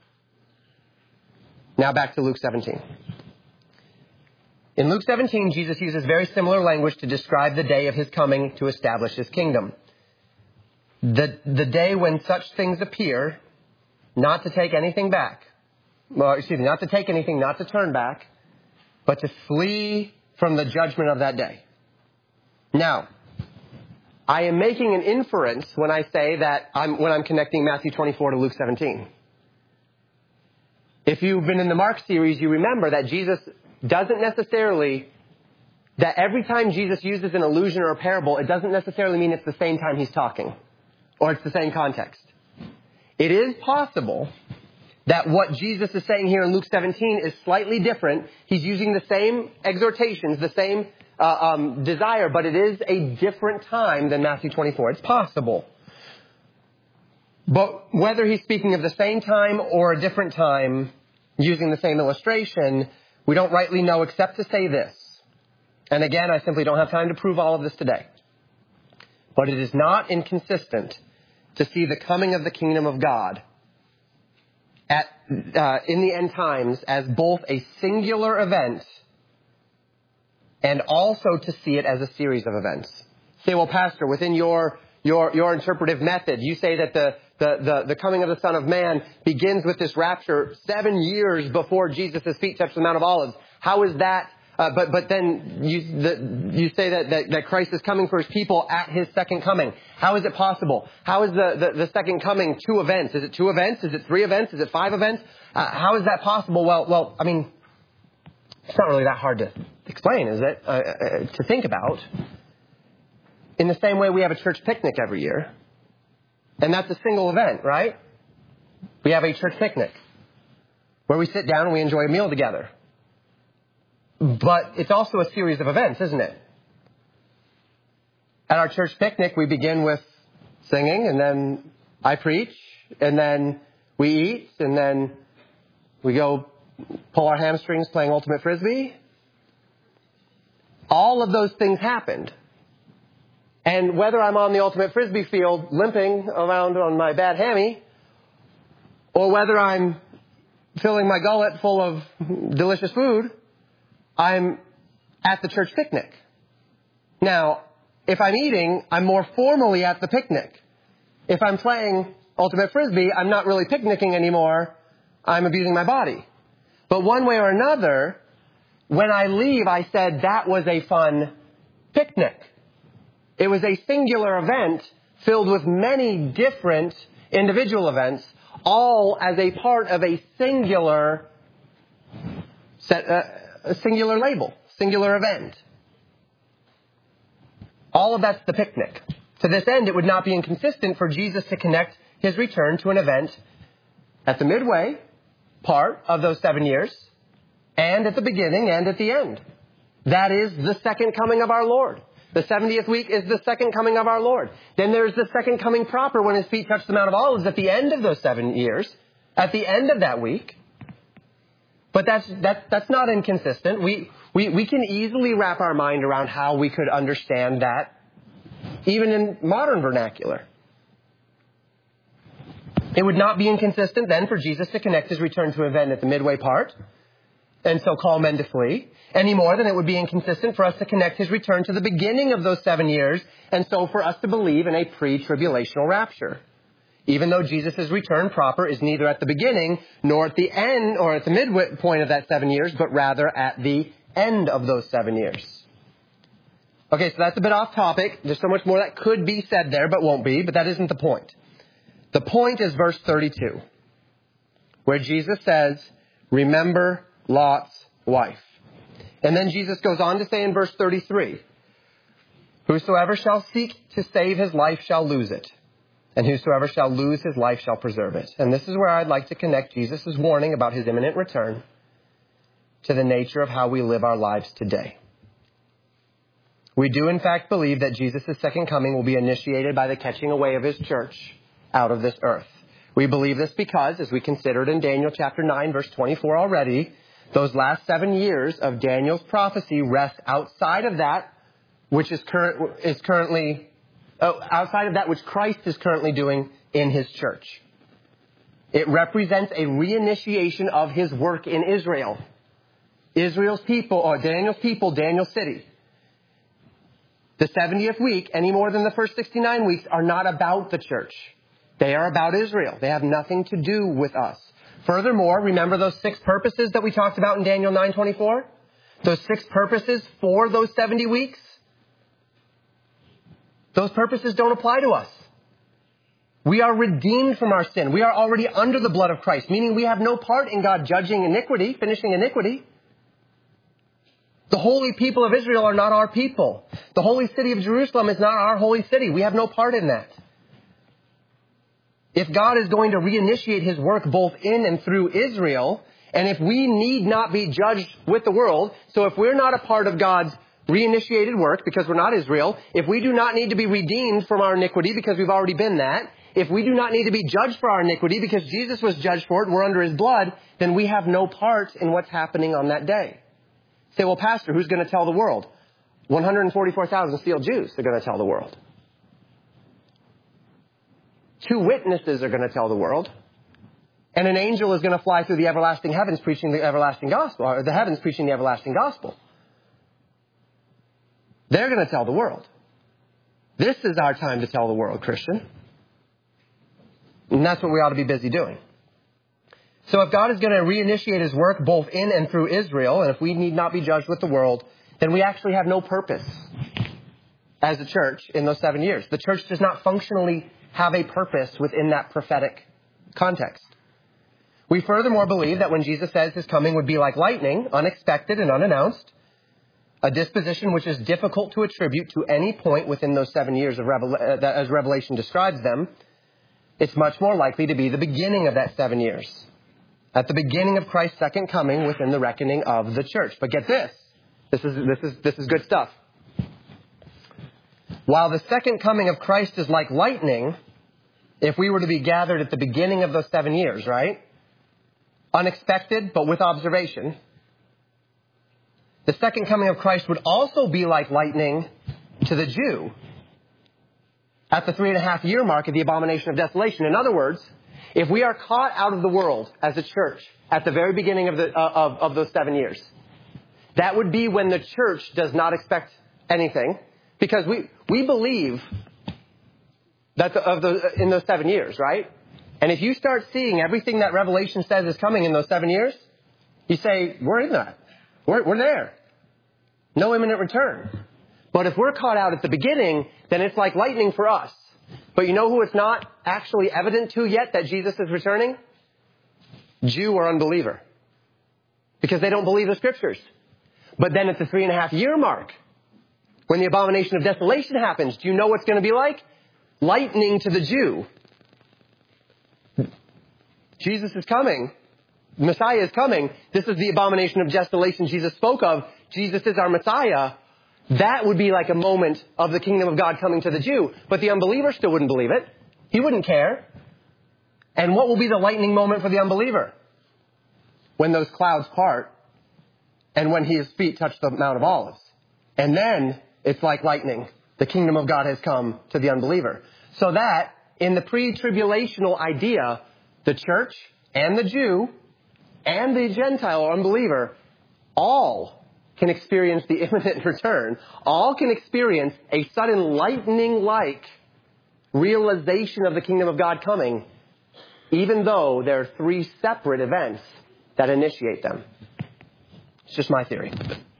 S1: Now back to Luke seventeen. In Luke seventeen, Jesus uses very similar language to describe the day of his coming to establish his kingdom. The, the day when such things appear, not to take anything back. Well, excuse me, not to take anything, not to turn back, but to flee from the judgment of that day. Now, I am making an inference when I say that I'm, when I'm connecting Matthew twenty-four to Luke seventeen. If you've been in the Mark series, you remember that Jesus doesn't necessarily, that every time Jesus uses an allusion or a parable, it doesn't necessarily mean it's the same time he's talking, or it's the same context. It is possible that what Jesus is saying here in Luke seventeen is slightly different. He's using the same exhortations, the same uh, um, desire, but it is a different time than Matthew twenty-four. It's possible. But whether he's speaking of the same time or a different time, using the same illustration, we don't rightly know except to say this. And again, I simply don't have time to prove all of this today. But it is not inconsistent to see the coming of the kingdom of God at uh, in the end times as both a singular event and also to see it as a series of events. Say, well, Pastor, within your your your interpretive method, you say that the the the, the coming of the Son of Man begins with this rapture seven years before Jesus' feet touch the Mount of Olives. How is that? Uh, but but then you the, you say that, that that Christ is coming for his people at his second coming. How is it possible? How is the, the, the second coming two events? Is it two events? Is it three events? Is it five events? Uh, how is that possible? Well, well, I mean, it's not really that hard to explain, is it? Uh, uh, to think about. In the same way we have a church picnic every year, and that's a single event, right? We have a church picnic where we sit down and we enjoy a meal together. But it's also a series of events, isn't it? At our church picnic, we begin with singing, and then I preach, and then we eat, and then we go pull our hamstrings playing Ultimate Frisbee. All of those things happened. And whether I'm on the Ultimate Frisbee field limping around on my bad hammy, or whether I'm filling my gullet full of delicious food, I'm at the church picnic. Now, if I'm eating, I'm more formally at the picnic. If I'm playing Ultimate Frisbee, I'm not really picnicking anymore. I'm abusing my body. But one way or another, when I leave, I said that was a fun picnic. It was a singular event filled with many different individual events, all as a part of a singular set, uh, a singular label, singular event. All of that's the picnic. To this end, it would not be inconsistent for Jesus to connect his return to an event at the midway part of those seven years, and at the beginning and at the end. That is the second coming of our Lord. The seventieth week is the second coming of our Lord. Then there's the second coming proper when his feet touch the Mount of Olives at the end of those seven years, at the end of that week. But that's, that, that's not inconsistent. We, we, we can easily wrap our mind around how we could understand that, even in modern vernacular. It would not be inconsistent then for Jesus to connect his return to an event at the midway part, and so call men to flee, any more than it would be inconsistent for us to connect his return to the beginning of those seven years, and so for us to believe in a pre-tribulational rapture. Even though Jesus' return proper is neither at the beginning nor at the end or at the midpoint of that seven years, but rather at the end of those seven years. Okay, so that's a bit off topic. There's so much more that could be said there, but won't be, but that isn't the point. The point is verse thirty-two, where Jesus says, remember Lot's wife. And then Jesus goes on to say in verse thirty-three, whosoever shall seek to save his life shall lose it, and whosoever shall lose his life shall preserve it. And this is where I'd like to connect Jesus' warning about his imminent return to the nature of how we live our lives today. We do in fact believe that Jesus' second coming will be initiated by the catching away of his church out of this earth. We believe this because, as we considered in Daniel chapter nine, verse twenty-four already, those last seven years of Daniel's prophecy rest outside of that which is, current, is currently, oh, outside of that which Christ is currently doing in his church. It represents a reinitiation of his work in Israel. Israel's people, or Daniel's people, Daniel's city. The seventieth week, any more than the first sixty-nine weeks, are not about the church. They are about Israel. They have nothing to do with us. Furthermore, remember those six purposes that we talked about in Daniel nine twenty-four? Those six purposes for those seventy weeks? Those purposes don't apply to us. We are redeemed from our sin. We are already under the blood of Christ, meaning we have no part in God judging iniquity, finishing iniquity. The holy people of Israel are not our people. The holy city of Jerusalem is not our holy city. We have no part in that. If God is going to reinitiate his work both in and through Israel, and if we need not be judged with the world, so if we're not a part of God's reinitiated work because we're not Israel, if we do not need to be redeemed from our iniquity because we've already been that, if we do not need to be judged for our iniquity because Jesus was judged for it, we're under his blood, then we have no part in what's happening on that day. Say, well, Pastor, who's going to tell the world? one hundred forty-four thousand sealed Jews are going to tell the world. Two witnesses are going to tell the world. And an angel is going to fly through the everlasting heavens preaching the everlasting gospel, or the heavens preaching the everlasting gospel. They're going to tell the world. This is our time to tell the world, Christian. And that's what we ought to be busy doing. So if God is going to reinitiate his work both in and through Israel, and if we need not be judged with the world, then we actually have no purpose as a church in those seven years. The church does not functionally have a purpose within that prophetic context. We furthermore believe that when Jesus says his coming would be like lightning, unexpected and unannounced, a disposition which is difficult to attribute to any point within those seven years of Revel- uh, as Revelation describes them, it's much more likely to be the beginning of that seven years. At the beginning of Christ's second coming within the reckoning of the church. But get this, This is, this is, this is good stuff. While the second coming of Christ is like lightning, if we were to be gathered at the beginning of those seven years, right? Unexpected, but with observation. The second coming of Christ would also be like lightning to the Jew at the three and a half year mark of the abomination of desolation. In other words, if we are caught out of the world as a church at the very beginning of, the, uh, of, of those seven years, that would be when the church does not expect anything, because we, we believe that the, of the, in those seven years, right? And if you start seeing everything that Revelation says is coming in those seven years, you say, we're in that. We're, we're there. No imminent return. But if we're caught out at the beginning, then it's like lightning for us. But you know who it's not actually evident to yet that Jesus is returning? Jew or unbeliever. Because they don't believe the scriptures. But then at the three and a half year mark, when the abomination of desolation happens, do you know what's going to be like? Lightning to the Jew. Jesus is coming. Messiah is coming. This is the abomination of desolation Jesus spoke of. Jesus is our Messiah. That would be like a moment of the kingdom of God coming to the Jew. But the unbeliever still wouldn't believe it. He wouldn't care. And what will be the lightning moment for the unbeliever? When those clouds part and when his feet touch the Mount of Olives. And then it's like lightning. The kingdom of God has come to the unbeliever. So that in the pre-tribulational idea, the church and the Jew and the Gentile or unbeliever all can experience the imminent return. All can experience a sudden lightning-like realization of the kingdom of God coming, even though there are three separate events that initiate them. It's just my theory.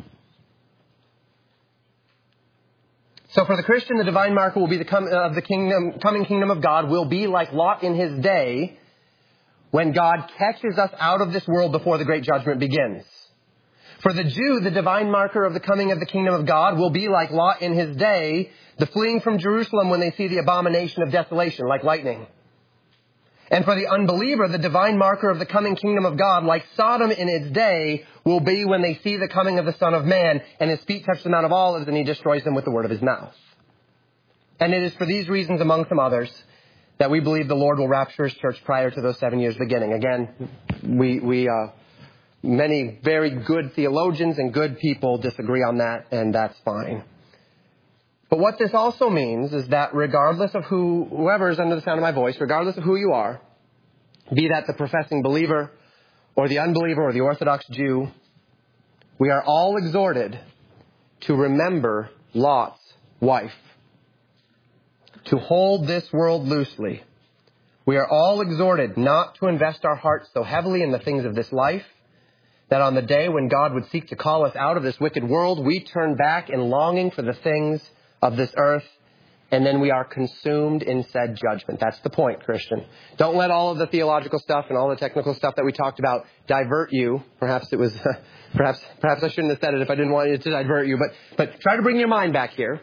S1: So for the Christian, the divine marker will be the com- of the kingdom, coming kingdom of God will be like Lot in his day when God catches us out of this world before the great judgment begins. For the Jew, the divine marker of the coming of the kingdom of God will be like Lot in his day, the fleeing from Jerusalem when they see the abomination of desolation, like lightning. And for the unbeliever, the divine marker of the coming kingdom of God, like Sodom in its day, will be when they see the coming of the Son of Man and his feet touch the Mount of Olives and he destroys them with the word of his mouth. And it is for these reasons, among some others, that we believe the Lord will rapture his church prior to those seven years beginning. Again, we, we, uh, many very good theologians and good people disagree on that, and that's fine. But what this also means is that regardless of who, whoever is under the sound of my voice, regardless of who you are, be that the professing believer or the unbeliever or the Orthodox Jew, we are all exhorted to remember Lot's wife, to hold this world loosely. We are all exhorted not to invest our hearts so heavily in the things of this life, that on the day when God would seek to call us out of this wicked world, we turn back in longing for the things of this earth, and then we are consumed in said judgment. That's the point, Christian. Don't let all of the theological stuff and all the technical stuff that we talked about divert you. Perhaps it was, perhaps, perhaps I shouldn't have said it if I didn't want it to divert you, but, but try to bring your mind back here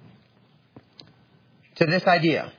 S1: to this idea.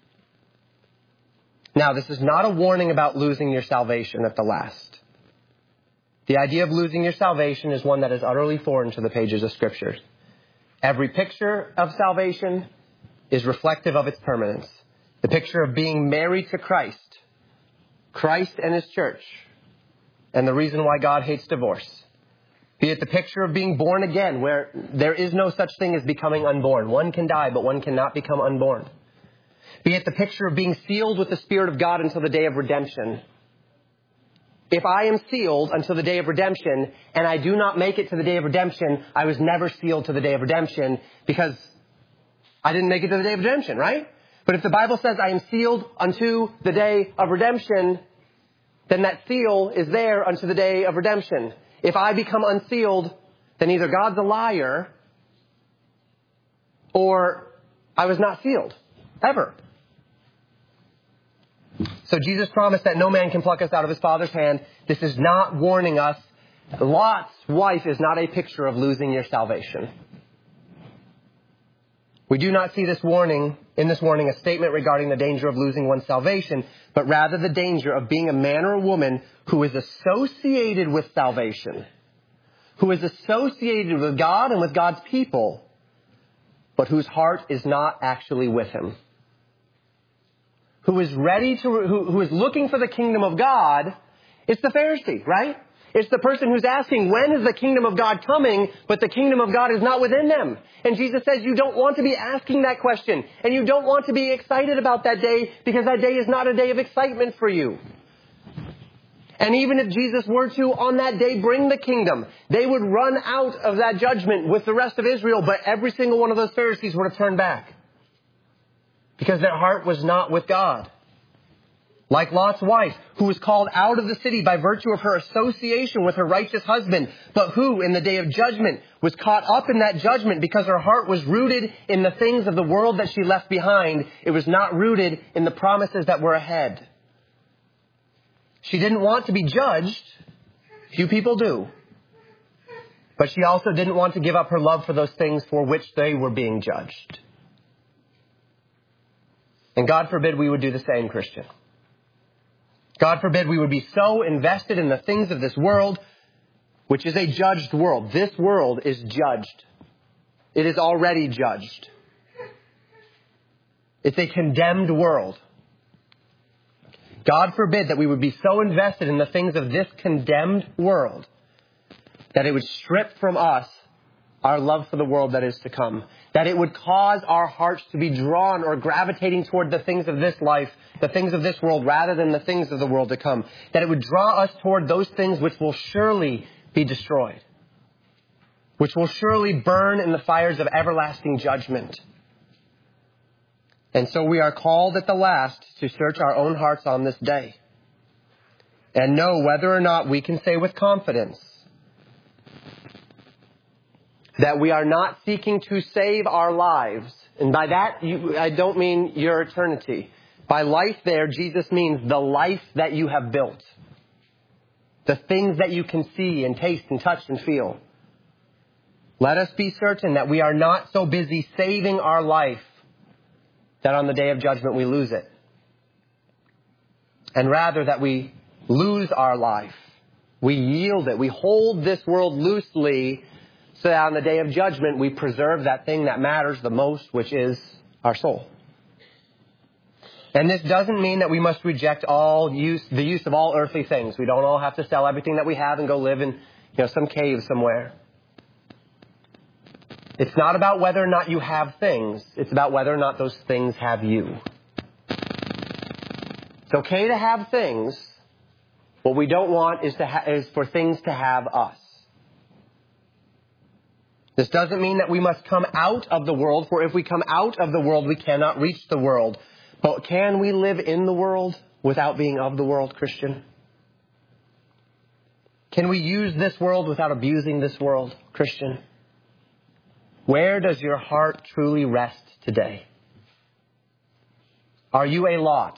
S1: Now, this is not a warning about losing your salvation at the last. The idea of losing your salvation is one that is utterly foreign to the pages of Scripture. Every picture of salvation is reflective of its permanence. The picture of being married to Christ, Christ and his church, and the reason why God hates divorce. Be it the picture of being born again, where there is no such thing as becoming unborn. One can die, but one cannot become unborn. Be it the picture of being sealed with the Spirit of God until the day of redemption. If I am sealed until the day of redemption and I do not make it to the day of redemption, I was never sealed to the day of redemption because I didn't make it to the day of redemption, right? But if the Bible says I am sealed unto the day of redemption, then that seal is there unto the day of redemption. If I become unsealed, then either God's a liar or I was not sealed, ever. So Jesus promised that no man can pluck us out of his Father's hand. This is not warning us. Lot's wife is not a picture of losing your salvation. We do not see this warning, in this warning, a statement regarding the danger of losing one's salvation, but rather the danger of being a man or a woman who is associated with salvation, who is associated with God and with God's people, but whose heart is not actually with him. Who is ready to, who, who is looking for the kingdom of God. It's the Pharisee, right? It's the person who's asking, when is the kingdom of God coming? But the kingdom of God is not within them. And Jesus says you don't want to be asking that question. And you don't want to be excited about that day, because that day is not a day of excitement for you. And even if Jesus were to, on that day, bring the kingdom, they would run out of that judgment with the rest of Israel. But every single one of those Pharisees would have turned back, because their heart was not with God. Like Lot's wife, who was called out of the city by virtue of her association with her righteous husband, but who, in the day of judgment, was caught up in that judgment because her heart was rooted in the things of the world that she left behind. It was not rooted in the promises that were ahead. She didn't want to be judged. Few people do. But she also didn't want to give up her love for those things for which they were being judged. And God forbid we would do the same, Christian. God forbid we would be so invested in the things of this world, which is a judged world. This world is judged. It is already judged. It's a condemned world. God forbid that we would be so invested in the things of this condemned world that it would strip from us our love for the world that is to come. That it would cause our hearts to be drawn or gravitating toward the things of this life, the things of this world, rather than the things of the world to come. That it would draw us toward those things which will surely be destroyed, which will surely burn in the fires of everlasting judgment. And so we are called at the last to search our own hearts on this day and know whether or not we can say with confidence that we are not seeking to save our lives. And by that, you, I don't mean your eternity. By life there, Jesus means the life that you have built. The things that you can see and taste and touch and feel. Let us be certain that we are not so busy saving our life that on the day of judgment we lose it. And rather that we lose our life. We yield it. We hold this world loosely, so that on the day of judgment, we preserve that thing that matters the most, which is our soul. And this doesn't mean that we must reject all use, the use of all earthly things. We don't all have to sell everything that we have and go live in, you know, some cave somewhere. It's not about whether or not you have things. It's about whether or not those things have you. It's okay to have things. What we don't want is to ha- is for things to have us. This doesn't mean that we must come out of the world, for if we come out of the world, we cannot reach the world. But can we live in the world without being of the world, Christian? Can we use this world without abusing this world, Christian? Where does your heart truly rest today? Are you a Lot?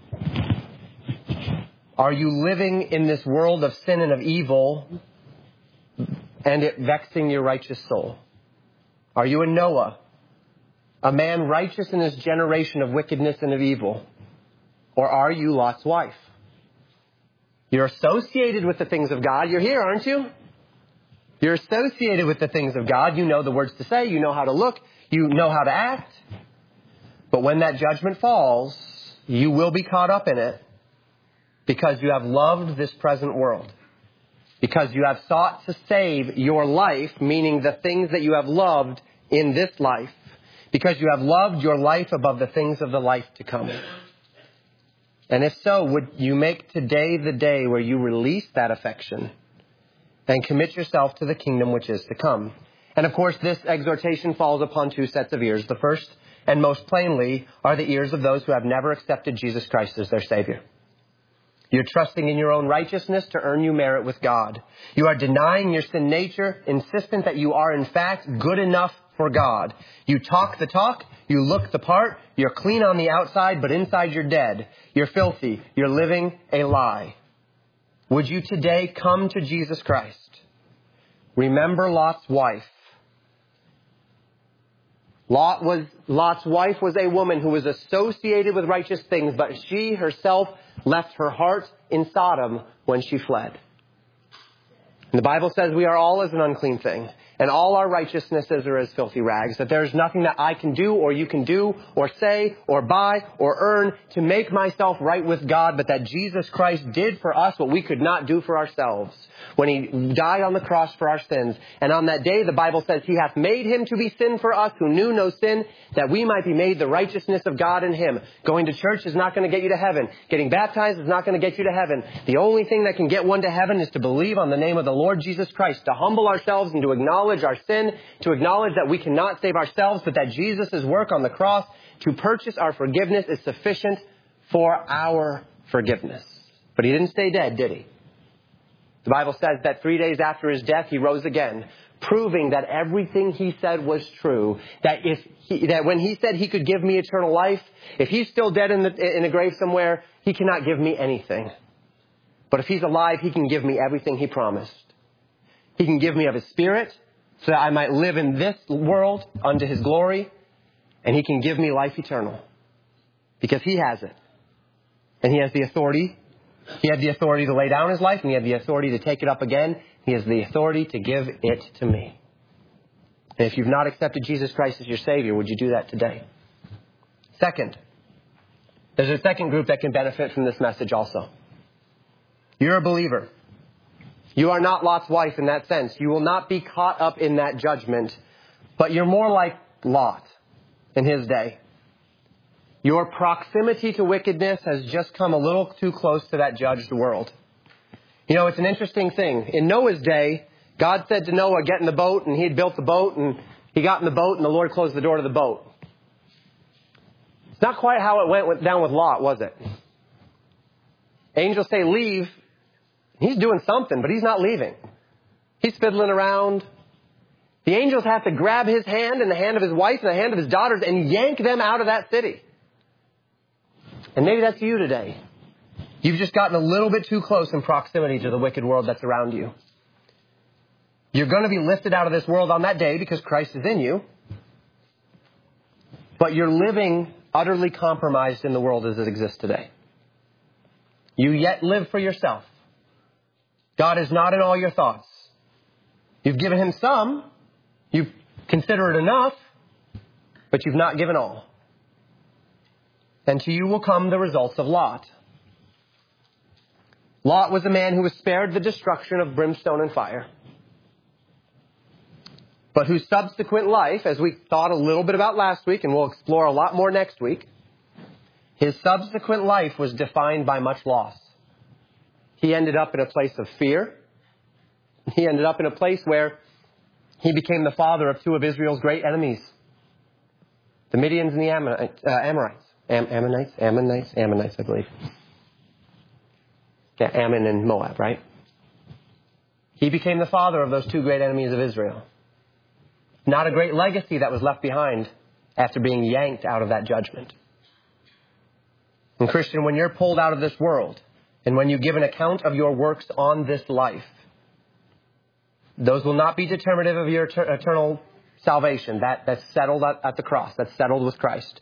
S1: Are you living in this world of sin and of evil, and it vexing your righteous soul? Are you a Noah, a man righteous in his generation of wickedness and of evil? Or are you Lot's wife? You're associated with the things of God. You're here, aren't you? You're associated with the things of God. You know the words to say. You know how to look. You know how to act. But when that judgment falls, you will be caught up in it because you have loved this present world. Because you have sought to save your life, meaning the things that you have loved in this life. Because you have loved your life above the things of the life to come. And if so, would you make today the day where you release that affection and commit yourself to the kingdom which is to come? And of course, this exhortation falls upon two sets of ears. The first, and most plainly, are the ears of those who have never accepted Jesus Christ as their Savior. You're trusting in your own righteousness to earn you merit with God. You are denying your sin nature, insistent that you are in fact good enough for God. You talk the talk, you look the part, you're clean on the outside, but inside you're dead. You're filthy, you're living a lie. Would you today come to Jesus Christ? Remember Lot's wife. Lot was, Lot's wife was a woman who was associated with righteous things, but she herself left her heart in Sodom when she fled. And the Bible says we are all as an unclean thing, and all our righteousnesses are as filthy rags, that there is nothing that I can do or you can do or say or buy or earn to make myself right with God, but that Jesus Christ did for us what we could not do for ourselves when he died on the cross for our sins. And on that day, the Bible says he hath made him to be sin for us who knew no sin, that we might be made the righteousness of God in him. Going to church is not going to get you to heaven. Getting baptized is not going to get you to heaven. The only thing that can get one to heaven is to believe on the name of the Lord Jesus Christ, to humble ourselves and to acknowledge our sin, to acknowledge that we cannot save ourselves, but that Jesus' work on the cross to purchase our forgiveness is sufficient for our forgiveness. But he didn't stay dead, did he? The Bible says that three days after his death, he rose again, proving that everything he said was true. That if he, that when he said he could give me eternal life, if he's still dead in, the, in a grave somewhere, he cannot give me anything. But if he's alive, he can give me everything he promised. He can give me of his Spirit so that I might live in this world unto his glory. And he can give me life eternal because he has it. And he has the authority. He had the authority to lay down his life, and he had the authority to take it up again. He has the authority to give it to me. And if you've not accepted Jesus Christ as your Savior, would you do that today? Second, there's a second group that can benefit from this message also. You're a believer. You are not Lot's wife in that sense. You will not be caught up in that judgment, but you're more like Lot in his day. Your proximity to wickedness has just come a little too close to that judged world. You know, it's an interesting thing. In Noah's day, God said to Noah, get in the boat, and he had built the boat, and he got in the boat, and the Lord closed the door to the boat. It's not quite how it went down with Lot, was it? Angels say leave. He's doing something, but he's not leaving. He's fiddling around. The angels have to grab his hand and the hand of his wife and the hand of his daughters and yank them out of that city. And maybe that's you today. You've just gotten a little bit too close in proximity to the wicked world that's around you. You're going to be lifted out of this world on that day because Christ is in you. But you're living utterly compromised in the world as it exists today. You yet live for yourself. God is not in all your thoughts. You've given him some. You consider it enough. But you've not given all. And to you will come the results of Lot. Lot was a man who was spared the destruction of brimstone and fire, but whose subsequent life, as we thought a little bit about last week, and we'll explore a lot more next week, his subsequent life was defined by much loss. He ended up in a place of fear. He ended up in a place where he became the father of two of Israel's great enemies, the Midians and the Ammonites. Uh, Amorites. Am- Ammonites? Ammonites? Ammonites, I believe. Yeah, Ammon and Moab, right? He became the father of those two great enemies of Israel. Not a great legacy that was left behind after being yanked out of that judgment. And Christian, when you're pulled out of this world, and when you give an account of your works on this life, those will not be determinative of your eternal salvation. That, that's settled at, at the cross. That's settled with Christ.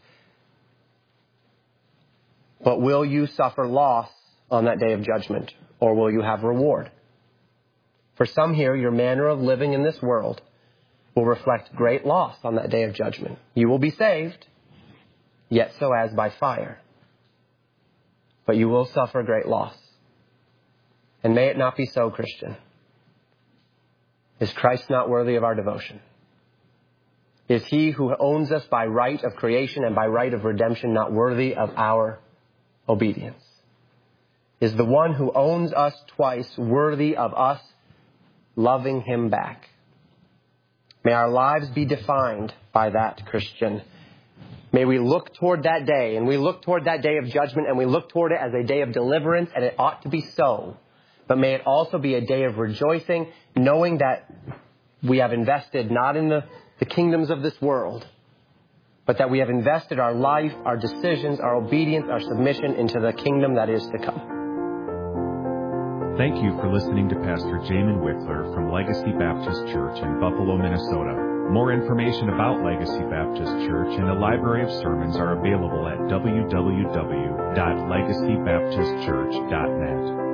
S1: But will you suffer loss on that day of judgment, or will you have reward? For some here, your manner of living in this world will reflect great loss on that day of judgment. You will be saved, yet so as by fire. But you will suffer great loss. And may it not be so, Christian. Is Christ not worthy of our devotion? Is he who owns us by right of creation and by right of redemption not worthy of our obedience? Is the one who owns us twice worthy of us loving him back? May our lives be defined by that, Christian. May we look toward that day, and we look toward that day of judgment, and we look toward it as a day of deliverance, and it ought to be so. But may it also be a day of rejoicing, knowing that we have invested not in the, the kingdoms of this world, but that we have invested our life, our decisions, our obedience, our submission into the kingdom that is to come.
S2: Thank you for listening to Pastor Jamin Wickler from Legacy Baptist Church in Buffalo, Minnesota. More information about Legacy Baptist Church and a library of sermons are available at w w w dot legacy baptist church dot net.